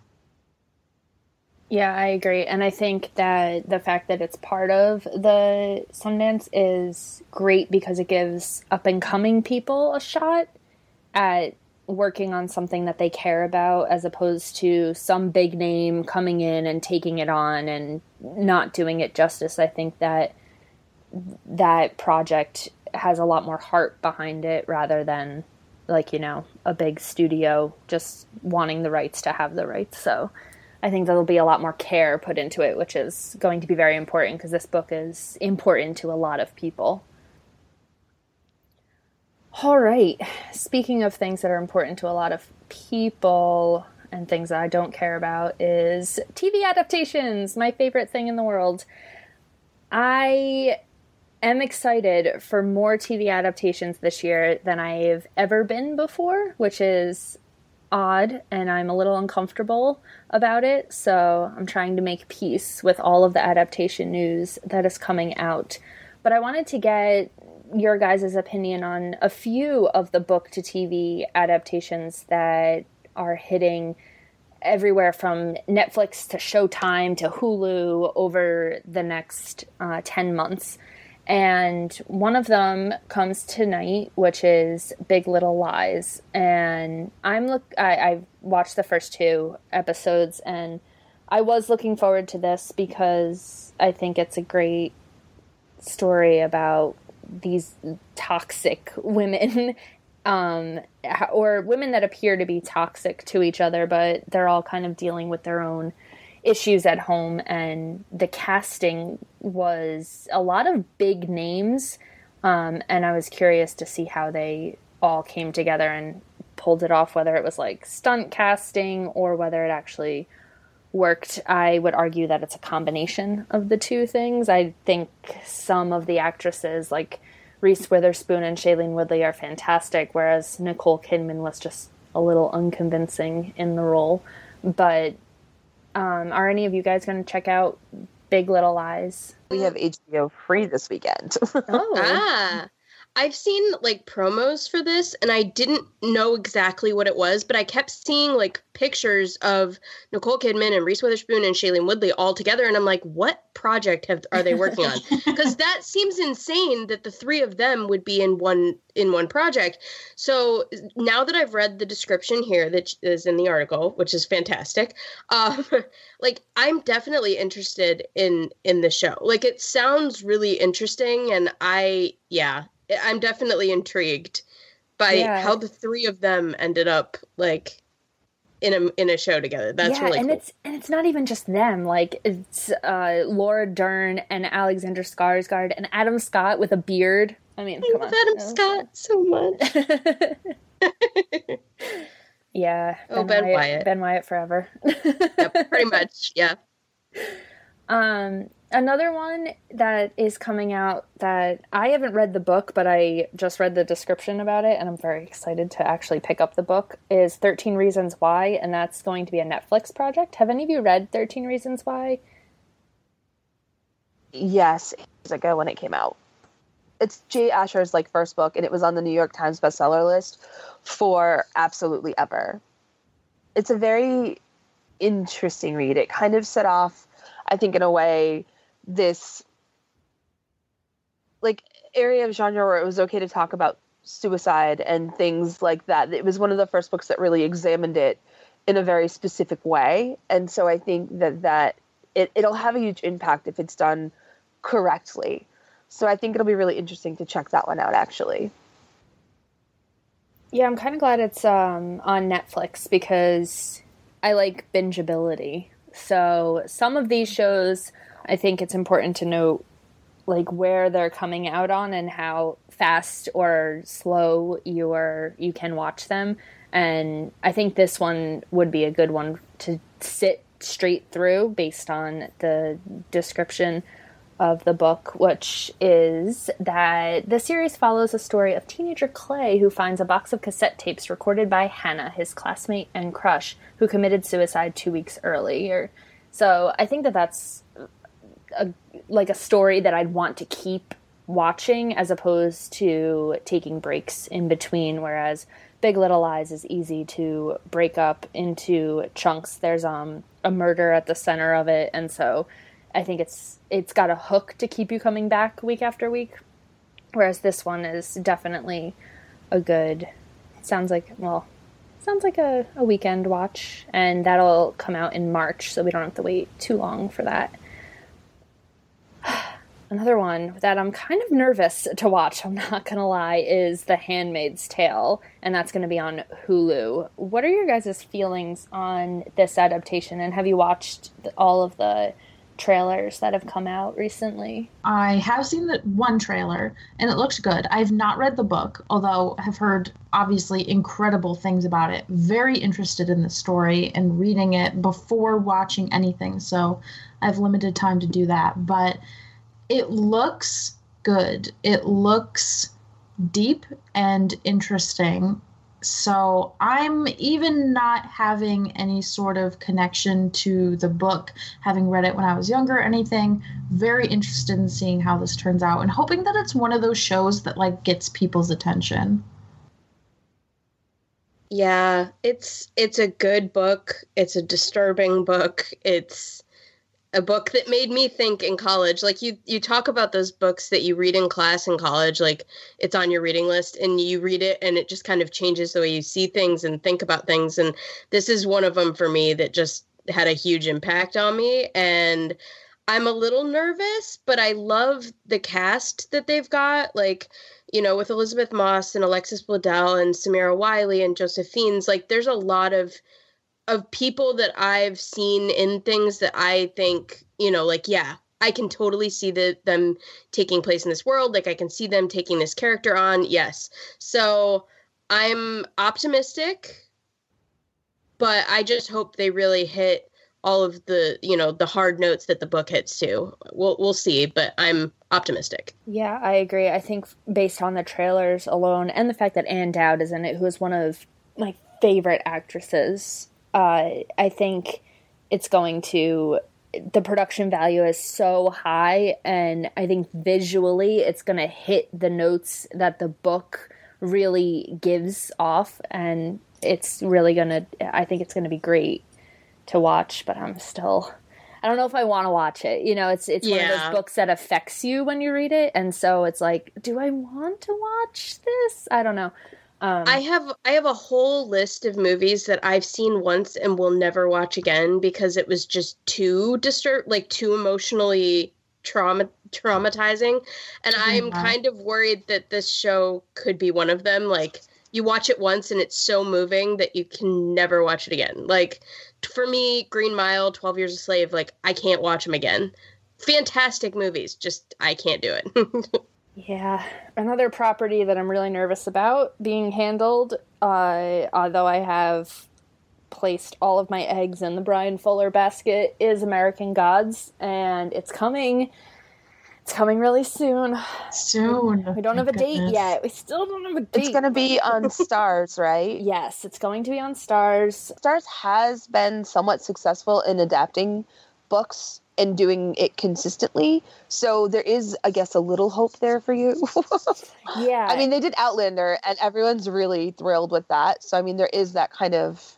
A: Yeah, I agree. And I think that the fact that it's part of the Sundance is great because it gives up-and-coming people a shot at working on something that they care about, as opposed to some big name coming in and taking it on and not doing it justice. I think that that project has a lot more heart behind it rather than, like, you know, a big studio just wanting the rights to have the rights. So I think there'll be a lot more care put into it, which is going to be very important because this book is important to a lot of people. All right. Speaking of things that are important to a lot of people and things that I don't care about is T V adaptations, my favorite thing in the world. I am excited for more T V adaptations this year than I've ever been before, which is odd, and I'm a little uncomfortable about it. So I'm trying to make peace with all of the adaptation news that is coming out. But I wanted to get your guys' opinion on a few of the book to T V adaptations that are hitting everywhere from Netflix to Showtime to Hulu over the next uh, ten months. And one of them comes tonight, which is Big Little Lies. And I'm look I, I've watched the first two episodes, and I was looking forward to this because I think it's a great story about these toxic women, um, or women that appear to be toxic to each other, but they're all kind of dealing with their own issues at home. And the casting was a lot of big names, um, and I was curious to see how they all came together and pulled it off, whether it was like stunt casting or whether it actually worked. I would argue that it's a combination of the two things. I think some of the actresses, like Reese Witherspoon and Shailene Woodley, are fantastic, whereas Nicole Kidman was just a little unconvincing in the role. But um, are any of you guys going to check out Big Little Lies?
C: We have H B O free this weekend.
A: Oh.
D: Ah. I've seen, like, promos for this, and I didn't know exactly what it was, but I kept seeing, like, pictures of Nicole Kidman and Reese Witherspoon and Shailene Woodley all together, and I'm like, what project have are they working on? Because that seems insane that the three of them would be in one in one project. So now that I've read the description here that is in the article, which is fantastic, um, like, I'm definitely interested in in the show. Like, it sounds really interesting, and I, yeah... I'm definitely intrigued by yeah. how the three of them ended up, like, in a in a show together. That's
A: yeah,
D: really
A: and
D: cool.
A: it's and it's not even just them. Like, it's uh, Laura Dern and Alexander Skarsgård and Adam Scott with a beard. I mean,
D: I
A: come
D: love
A: on.
D: Adam Scott so much.
A: Yeah.
D: Oh, Ben Wyatt, Wyatt.
A: Ben Wyatt forever.
D: Yep, pretty much. Yeah.
A: Um. Another one that is coming out that I haven't read the book, but I just read the description about it, and I'm very excited to actually pick up the book, is thirteen Reasons Why, and that's going to be a Netflix project. Have any of you read thirteen Reasons Why?
C: Yes, years ago when it came out. It's Jay Asher's, like, first book, and it was on the New York Times bestseller list for absolutely ever. It's a very interesting read. It kind of set off, I think, in a way, this, like, area of genre where it was okay to talk about suicide and things like that. It was one of the first books that really examined it in a very specific way. And so I think that, that it, it'll have a huge impact if it's done correctly. So I think it'll be really interesting to check that one out, actually.
A: Yeah, I'm kind of glad it's um, on Netflix because I like bingeability. So some of these shows, I think it's important to note, like, where they're coming out on and how fast or slow you are, you can watch them. And I think this one would be a good one to sit straight through based on the description. of the book, which is that the series follows a story of teenager Clay, who finds a box of cassette tapes recorded by Hannah, his classmate and crush, who committed suicide two weeks earlier. So I think that that's a, like a story that I'd want to keep watching as opposed to taking breaks in between, whereas Big Little Lies is easy to break up into chunks. There's um a murder at the center of it, and so I think it's it's got a hook to keep you coming back week after week, whereas this one is definitely a good, sounds like, well, sounds like a, a weekend watch, and that'll come out in March, so we don't have to wait too long for that. Another one that I'm kind of nervous to watch, I'm not going to lie, is The Handmaid's Tale, and that's going to be on Hulu. What are your guys' feelings on this adaptation, and have you watched all of the trailers that have come out recently?
B: I have seen the one trailer, and it looks good. I've not read the book, although I've heard, obviously, incredible things about it. Very interested in the story and reading it before watching anything, so I have limited time to do that, but it looks good. It looks deep and interesting. So I'm even not having any sort of connection to the book, having read it when I was younger or anything, very interested in seeing how this turns out and hoping that it's one of those shows that like gets people's attention.
D: Yeah, it's it's a good book. It's a disturbing book. It's a book that made me think in college. Like you, you talk about those books that you read in class in college, like it's on your reading list and you read it and it just kind of changes the way you see things and think about things. And this is one of them for me that just had a huge impact on me. And I'm a little nervous, but I love the cast that they've got. Like, you know, with Elizabeth Moss and Alexis Bledel and Samira Wiley and Joseph Fiennes, like there's a lot of of people that I've seen in things that I think, you know, like, yeah, I can totally see the, them taking place in this world. Like I can see them taking this character on. Yes. So I'm optimistic, but I just hope they really hit all of the, you know, the hard notes that the book hits too. We'll, we'll see, but I'm optimistic.
A: Yeah, I agree. I think based on the trailers alone and the fact that Ann Dowd is in it, who is one of my favorite actresses, Uh, I think it's going to, the production value is so high, and I think visually it's going to hit the notes that the book really gives off, and it's really going to, I think it's going to be great to watch, but I'm still, I don't know if I want to watch it. You know, it's it's yeah. one of those books that affects you when you read it, and so it's like, do I want to watch this? I don't know. Um,
D: I have I have a whole list of movies that I've seen once and will never watch again because it was just too disturb, like too emotionally trauma traumatizing, and mm-hmm. I'm kind of worried that this show could be one of them. Like you watch it once and it's so moving that you can never watch it again. Like for me, Green Mile, twelve Years a Slave, like I can't watch them again. Fantastic movies, just I can't do it.
A: Yeah, another property that I'm really nervous about being handled, uh, although I have placed all of my eggs in the Bryan Fuller basket, is American Gods, and it's coming. It's coming really soon.
B: Soon.
A: We don't have a date yet. We still don't have a date.
C: It's going to be on Starz, right?
A: Yes, it's going to be on Starz.
C: Starz has been somewhat successful in adapting books and doing it consistently. So there is, I guess, a little hope there for you.
A: Yeah.
C: I mean, they did Outlander, and everyone's really thrilled with that. So, I mean, there is that kind of...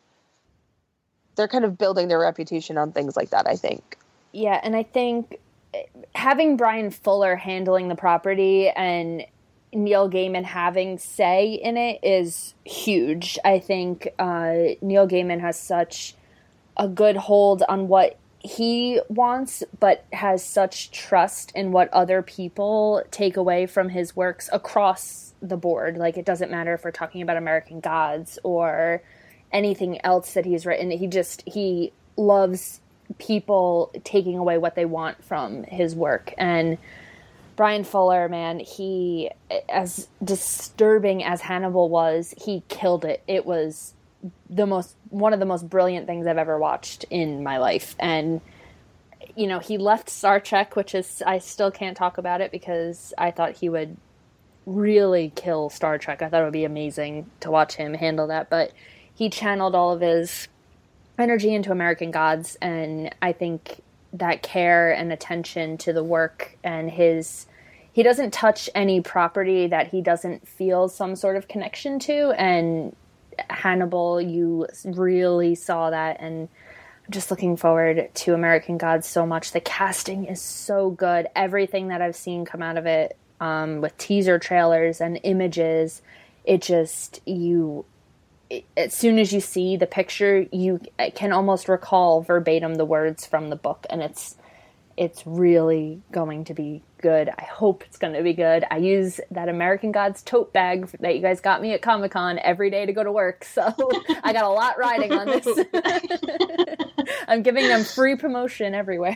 C: They're kind of building their reputation on things like that, I think.
A: Yeah, and I think having Bryan Fuller handling the property and Neil Gaiman having say in it is huge. I think uh, Neil Gaiman has such a good hold on what he wants, but has such trust in what other people take away from his works across the board. Like, it doesn't matter if we're talking about American Gods or anything else that he's written. He just, he loves people taking away what they want from his work. And Bryan Fuller, man, he, as disturbing as Hannibal was, he killed it. It was the most, one of the most brilliant things I've ever watched in my life. And you know, he left Star Trek, which is, I still can't talk about it because I thought he would really kill Star Trek. I thought it would be amazing to watch him handle that, but he channeled all of his energy into American Gods, and I think that care and attention to the work and his, he doesn't touch any property that he doesn't feel some sort of connection to, and Hannibal, you really saw that, and I'm just looking forward to American Gods so much. The casting is so good. Everything that I've seen come out of it, um, with teaser trailers and images, it just, you, it, as soon as you see the picture, you can almost recall verbatim the words from the book, and it's, it's really going to be good. I hope it's going to be good. I use that American Gods tote bag that you guys got me at Comic-Con every day to go to work, so I got a lot riding on this. I'm giving them free promotion everywhere.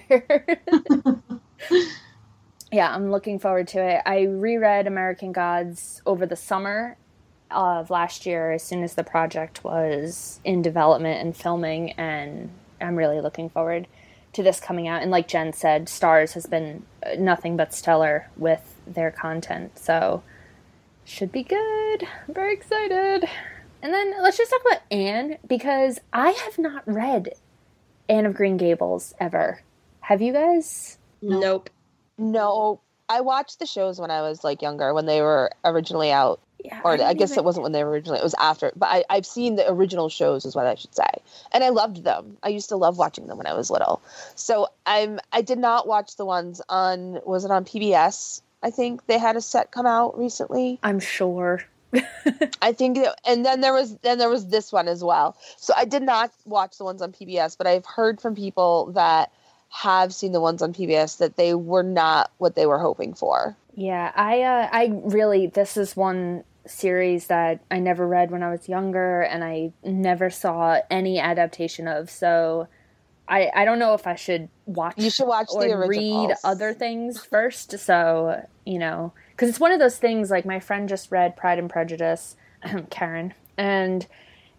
A: Yeah, I'm looking forward to it. I reread American Gods over the summer of last year as soon as the project was in development and filming, and I'm really looking forward to this coming out. And like Jen said, Starz has been nothing but stellar with their content, so should be good. I'm very excited. And then let's just talk about Anne, because I have not read Anne of Green Gables ever. Have you guys?
D: Nope.
C: No, I watched the shows when I was like younger, when they were originally out.
A: Yeah,
C: Or I, I guess
A: even...
C: it wasn't when they were originally, it was after. But I, I've seen the original shows is what I should say. And I loved them. I used to love watching them when I was little. So I'm, I did not watch the ones on, was it on P B S? I think they had a set come out recently.
A: I'm sure.
C: I think, that, and then there was, then there was this one as well. So I did not watch the ones on P B S, but I've heard from people that have seen the ones on P B S that they were not what they were hoping for.
A: Yeah, I uh, I really, this is one series that I never read when I was younger, and I never saw any adaptation of, so I I don't know if I should watch,
C: you should watch
A: or
C: the originals.
A: read other things first, so, you know, because it's one of those things, like my friend just read Pride and Prejudice, Karen, and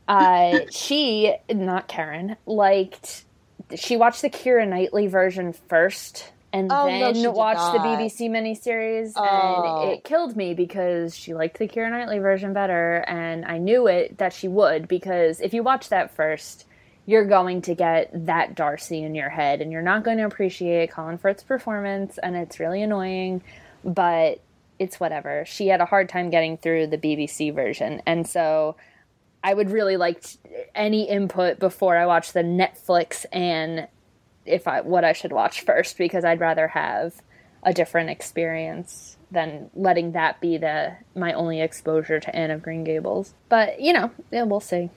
A: uh, she, not Karen, liked, she watched the Keira Knightley version first, and
C: oh,
A: then
C: no,
A: watched the B B C miniseries,
C: oh.
A: and it killed me because she liked the Keira Knightley version better, and I knew it that she would, because if you watch that first, you're going to get that Darcy in your head, and you're not going to appreciate Colin Firth's performance, and it's really annoying, but it's whatever. She had a hard time getting through the B B C version, and so I would really like t- any input before I watch the Netflix and if I what I should watch first, because I'd rather have a different experience than letting that be the my only exposure to Anne of Green Gables. But, you know, yeah, we'll see.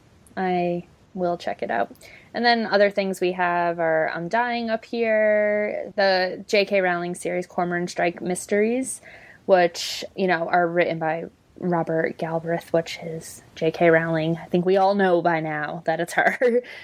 A: I will check it out. And then other things we have are I'm Dying Up Here, the J K Rowling series Cormoran Strike Mysteries, which, you know, are written by Robert Galbraith, which is J K Rowling. I think we all know by now that it's her.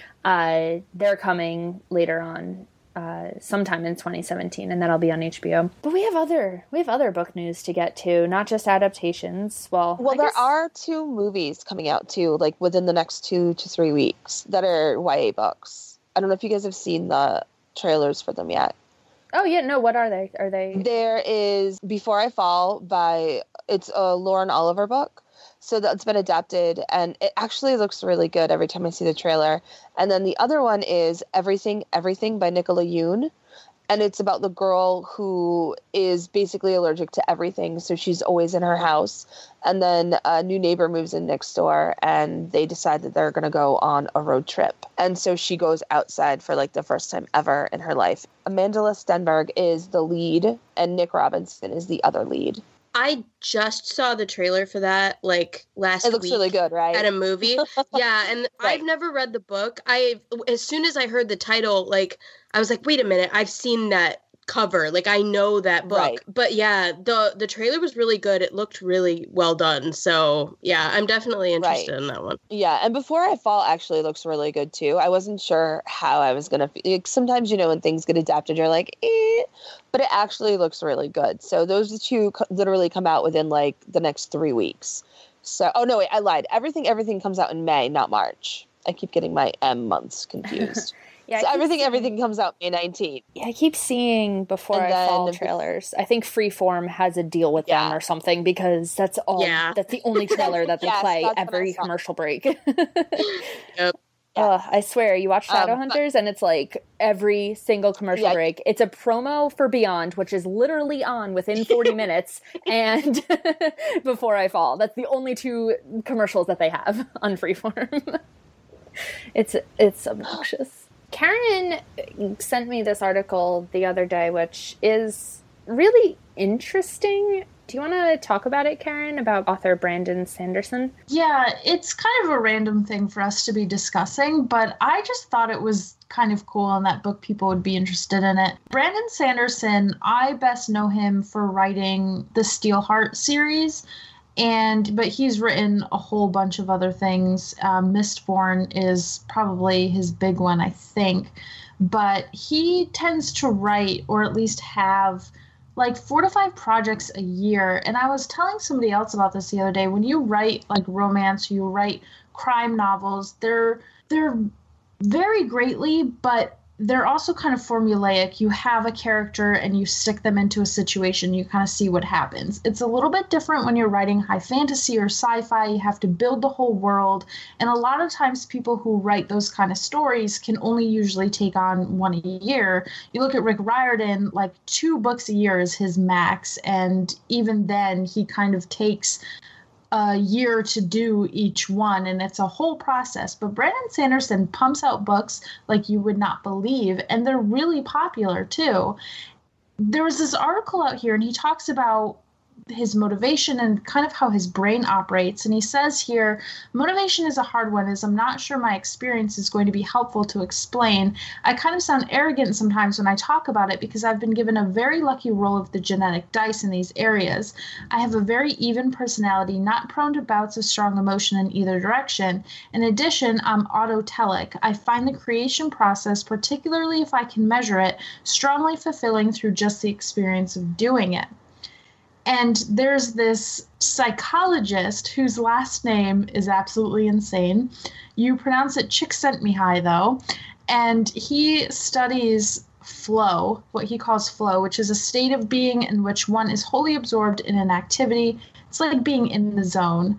A: Uh, they're coming later on, uh, sometime in twenty seventeen, and that'll be on H B O. But we have other we have other book news to get to, not just adaptations. Well,
C: well,
A: I
C: there
A: guess...
C: are two movies coming out too, like within the next two to three weeks that are Y A books. I don't know if you guys have seen the trailers for them yet.
A: Oh yeah, no. What are they? Are they?
C: There is Before I Fall by it's a Lauren Oliver book. So that's been adapted, and it actually looks really good every time I see the trailer. And then the other one is Everything, Everything by Nicola Yoon. And it's about the girl who is basically allergic to everything. So she's always in her house. And then a new neighbor moves in next door, and they decide that they're going to go on a road trip. And so she goes outside for like the first time ever in her life. Amanda Stenberg is the lead, and Nick Robinson is the other lead.
D: I just saw the trailer for that like last week.
C: It looks
D: week
C: really good, right?
D: At a movie. Yeah, and right. I've never read the book. I as soon as I heard the title, like I was like, wait a minute, I've seen that cover. Like I know that book. Right. But yeah, the the trailer was really good. It looked really well done. So yeah, I'm definitely interested right. in that one.
C: Yeah, and Before I Fall actually looks really good too. I wasn't sure how I was gonna feel. Like, sometimes, you know, when things get adapted, you're like, eh. But it actually looks really good. So those two co- literally come out within like the next three weeks. So, oh no, wait, I lied. Everything, everything comes out in May, not March. I keep getting my M months confused.
A: Yeah,
C: so everything,
A: seeing,
C: everything comes out May nineteenth.
A: Yeah, I keep seeing before and I fall trailers. I think Freeform has a deal with yeah. them or something because that's all. Yeah. That's the only trailer that they yes, play every commercial break. Yep. Oh, I swear, you watch Shadowhunters um, and it's like every single commercial yeah. break. It's a promo for Beyond, which is literally on within forty minutes, and Before I Fall. That's the only two commercials that they have on Freeform. it's it's obnoxious. Karen sent me this article the other day, which is really interesting. Do you want to talk about it, Karen, about author Brandon Sanderson?
B: Yeah, it's kind of a random thing for us to be discussing, but I just thought it was kind of cool and that book people would be interested in it. Brandon Sanderson, I best know him for writing the Steelheart series, and but he's written a whole bunch of other things. Um, Mistborn is probably his big one, I think. But he tends to write, or at least have, like four to five projects a year. And I was telling somebody else about this the other day. When you write like romance, you write crime novels, they're they're very greatly, but they're also kind of formulaic. You have a character and you stick them into a situation, you kind of see what happens. It's a little bit different when you're writing high fantasy or sci-fi. You have to build the whole world. And a lot of times people who write those kind of stories can only usually take on one a year. You look at Rick Riordan, like two books a year is his max. And even then he kind of takes a year to do each one, and it's a whole process. But Brandon Sanderson pumps out books like you would not believe, and they're really popular too. There was this article out here, and he talks about his motivation and kind of how his brain operates. And he says here, motivation is a hard one, as I'm not sure my experience is going to be helpful to explain. I kind of sound arrogant sometimes when I talk about it because I've been given a very lucky roll of the genetic dice in these areas. I have a very even personality, not prone to bouts of strong emotion in either direction. In addition, I'm autotelic. I find the creation process, particularly if I can measure it, strongly fulfilling through just the experience of doing it. And there's this psychologist whose last name is absolutely insane. You pronounce it Csikszentmihalyi, though. And he studies flow, what he calls flow, which is a state of being in which one is wholly absorbed in an activity. It's like being in the zone.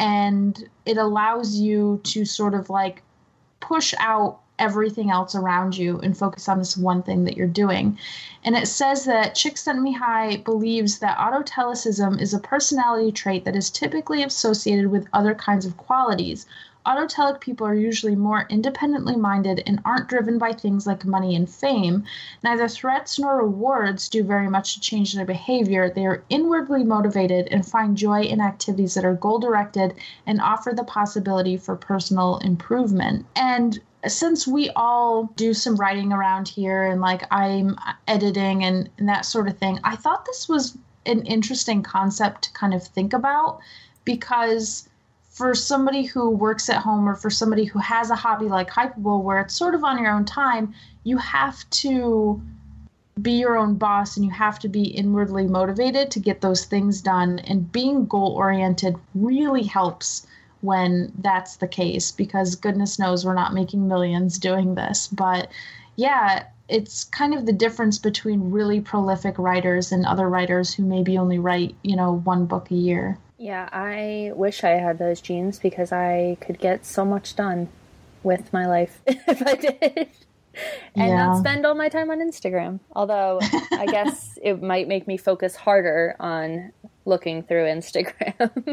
B: And it allows you to sort of like push out everything else around you and focus on this one thing that you're doing. And it says that Csikszentmihalyi believes that autotelicism is a personality trait that is typically associated with other kinds of qualities. Autotelic people are usually more independently minded and aren't driven by things like money and fame. Neither threats nor rewards do very much to change their behavior. They are inwardly motivated and find joy in activities that are goal-directed and offer the possibility for personal improvement. And since we all do some writing around here and like I'm editing and, and that sort of thing, I thought this was an interesting concept to kind of think about, because for somebody who works at home or for somebody who has a hobby like Hypable where it's sort of on your own time, you have to be your own boss and you have to be inwardly motivated to get those things done. And being goal-oriented really helps when that's the case, because goodness knows we're not making millions doing this. But yeah, it's kind of the difference between really prolific writers and other writers who maybe only write, you know, one book a year.
A: Yeah, I wish I had those genes because I could get so much done with my life if I did. And yeah. not spend all my time on Instagram. Although I guess it might make me focus harder on looking through Instagram.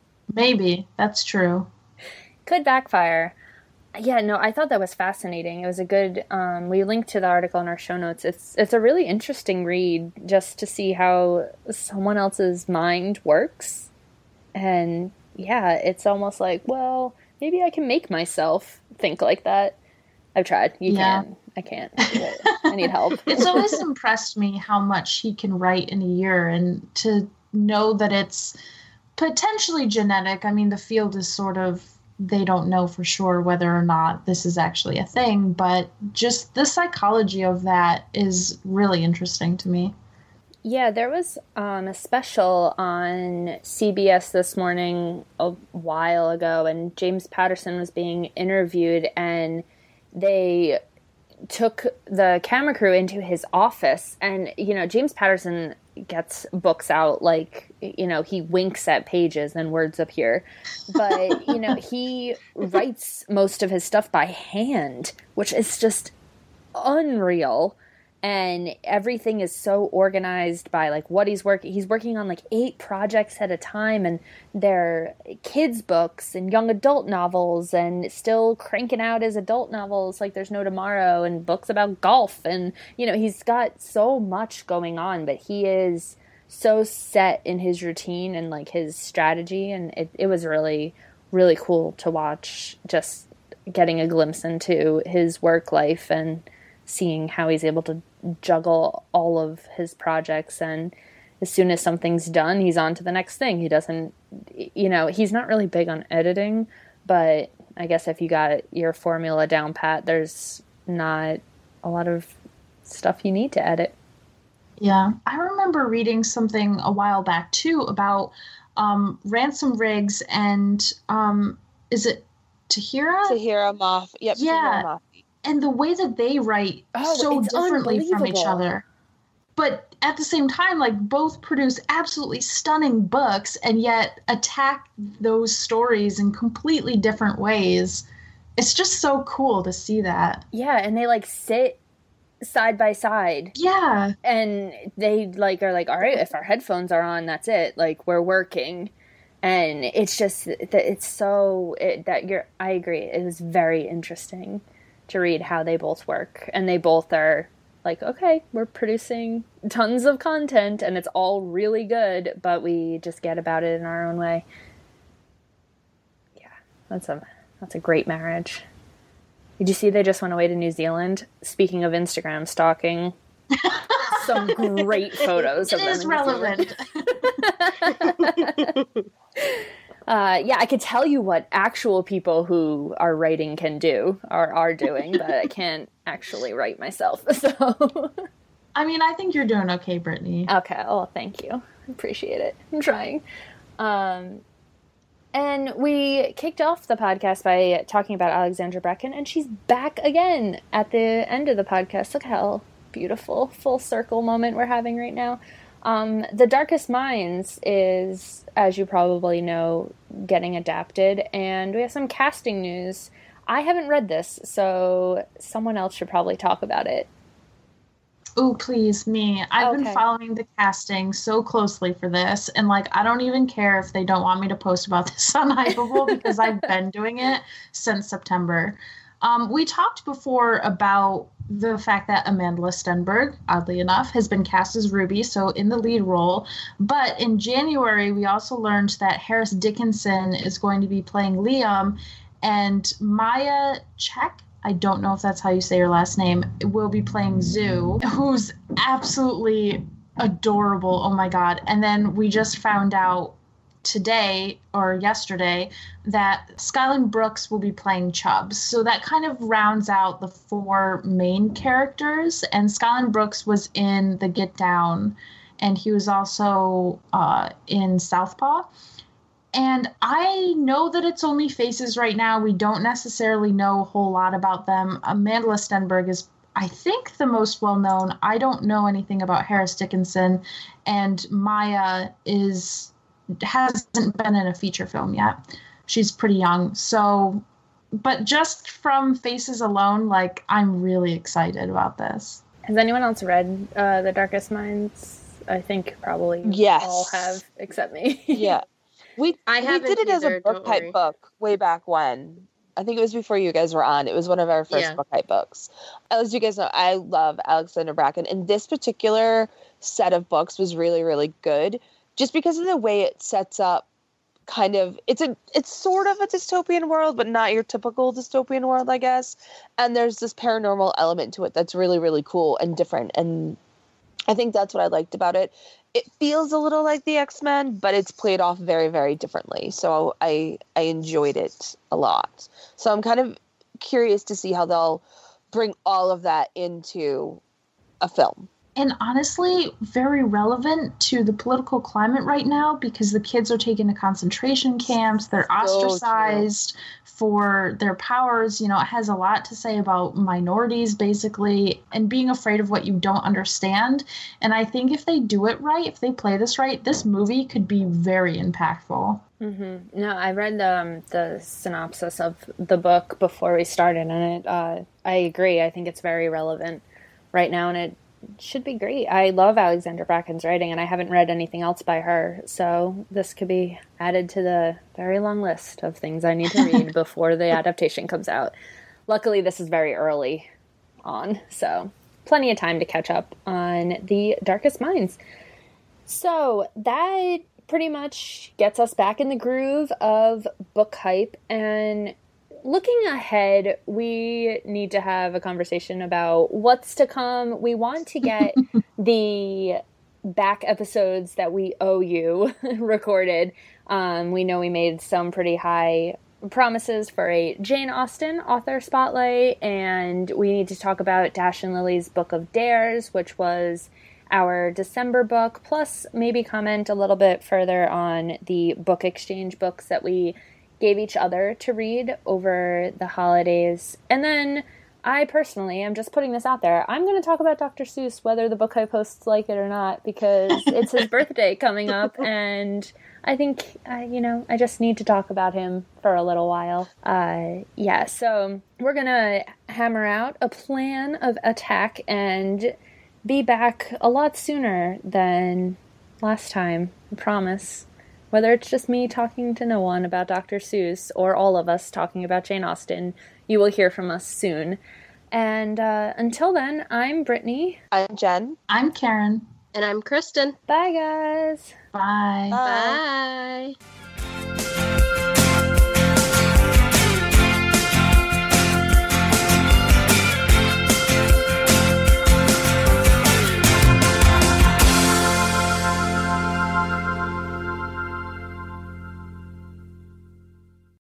B: Maybe. That's true.
A: Could backfire. Yeah, no, I thought that was fascinating. It was a good, um, we linked to the article in our show notes. It's it's a really interesting read just to see how someone else's mind works. And yeah, it's almost like, well, maybe I can make myself think like that. I've tried. You yeah. can. I can't. I need help.
B: It's always impressed me how much he can write in a year, and to know that it's potentially genetic. I mean, the field is sort of, they don't know for sure whether or not this is actually a thing, but just the psychology of that is really interesting to me.
A: Yeah, there was um, a special on C B S This Morning a while ago, and James Patterson was being interviewed, and they took the camera crew into his office, and, you know, James Patterson gets books out like, you know, he winks at pages and words appear. But, you know, he writes most of his stuff by hand, which is just unreal. And everything is so organized by like what he's working. He's working on like eight projects at a time, and they're kids' books and young adult novels, and still cranking out his adult novels like there's no tomorrow, and books about golf. And, you know, he's got so much going on, but he is so set in his routine and like his strategy. And it, it was really, really cool to watch, just getting a glimpse into his work life and seeing how he's able to juggle all of his projects. And as soon as something's done, he's on to the next thing. He doesn't, you know, he's not really big on editing, but I guess if you got your formula down pat, there's not a lot of stuff you need to edit.
B: Yeah. I remember reading something a while back too about um, Ransom Riggs and um, is it Tahira?
C: Tahira Moff. Yep.
B: Yeah.
C: Tahira Moff.
B: And the way that they write
A: oh,
B: so differently from each other. But at the same time, like, both produce absolutely stunning books and yet attack those stories in completely different ways. It's just so cool to see that.
A: Yeah, and they like sit side by side.
B: Yeah.
A: And they like are like, all right, if our headphones are on, that's it. Like, we're working. And it's just that it's so it, that you're I agree. It was very interesting to read how they both work. And they both are like, okay, we're producing tons of content and it's all really good, but we just get about it in our own way. Yeah, that's a that's a great marriage. Did you see they just went away to New Zealand? Speaking of Instagram stalking, some great photos of them.
B: It is relevant.
A: Uh, yeah, I could tell you what actual people who are writing can do or are doing, but I can't actually write myself. So,
B: I mean, I think you're doing okay, Brittany.
A: Okay. Oh, thank you. Appreciate it. I'm trying. Um, and we kicked off the podcast by talking about Alexandra Bracken, and she's back again at the end of the podcast. Look how beautiful full circle moment we're having right now. Um, The Darkest Minds is, as you probably know, getting adapted, and we have some casting news. I haven't read this, so someone else should probably talk about it.
B: Oh, please, me. I've
A: Okay.
B: been following the casting so closely for this, and, like, I don't even care if they don't want me to post about this on Hypable, because I've been doing it since September. Um, we talked before about the fact that Amanda Stenberg, oddly enough, has been cast as Ruby, so in the lead role. But in January, we also learned that Harris Dickinson is going to be playing Liam, and Maya Check, I don't know if that's how you say her last name, will be playing Zoo, who's absolutely adorable. Oh my God. And then we just found out today or yesterday that Skyland Brooks will be playing Chubbs. So that kind of rounds out the four main characters. And Skyland Brooks was in The Get Down, and he was also uh, in Southpaw. And I know that it's only faces right now. We don't necessarily know a whole lot about them. Amanda Stenberg is, I think, the most well-known. I don't know anything about Harris Dickinson. And Maya is hasn't been in a feature film yet. She's pretty young. So, but just from faces alone, like, I'm really excited about this.
A: Has anyone else read uh, The Darkest Minds? I think probably
C: Yes.
A: all have, except me.
C: Yeah. We,
D: I
C: we
D: haven't
C: did it as
D: either,
C: a book
D: don't
C: type
D: worry.
C: book way back when. I think it was before you guys were on. It was one of our first
D: Yeah.
C: book type books. As you guys know, I love Alexandra Bracken, and this particular set of books was really, really good just because of the way it sets up kind of, it's a, it's sort of a dystopian world, but not your typical dystopian world, I guess. And there's this paranormal element to it that's really, really cool and different. And I think that's what I liked about it. It feels a little like the X-Men, but it's played off very, very differently. So I I enjoyed it a lot. So I'm kind of curious to see how they'll bring all of that into a film.
B: and honestly, very relevant to the political climate right now because the kids are taken to concentration camps, they're ostracized so for their powers. You know, it has a lot to say about minorities, basically, and being afraid of what you don't understand. And I think if they do it right, if they play this right, this movie could be very impactful.
A: Mm-hmm. No, I read the, um, the synopsis of the book before we started, and it, uh, I agree. I think it's very relevant right now, and it should be great. I love Alexandra Bracken's writing, and I haven't read anything else by her, so this could be added to the very long list of things I need to read before the adaptation comes out. Luckily, this is very early on, so plenty of time to catch up on The Darkest Minds. So that pretty much gets us back in the groove of book hype, and looking ahead, we need to have a conversation about what's to come. We want to get the back episodes that we owe you recorded. Um, we know we made some pretty high promises for a Jane Austen author spotlight, and we need to talk about Dash and Lily's Book of Dares, which was our December book, plus maybe comment a little bit further on the book exchange books that we gave each other to read over the holidays. And then I personally, I'm just putting this out there, I'm going to talk about Doctor Seuss, whether the book hype hosts like it or not, because it's his birthday coming up, and I think, uh, you know, I just need to talk about him for a little while. Uh, yeah, so we're going to hammer out a plan of attack and be back a lot sooner than last time, I promise. Whether it's just me talking to no one about Doctor Seuss or all of us talking about Jane Austen, you will hear from us soon. And uh, until then, I'm Brittany.
C: I'm Jen.
B: I'm Karen.
D: And I'm Kristen.
A: Bye, guys.
B: Bye.
C: Bye.
D: Bye.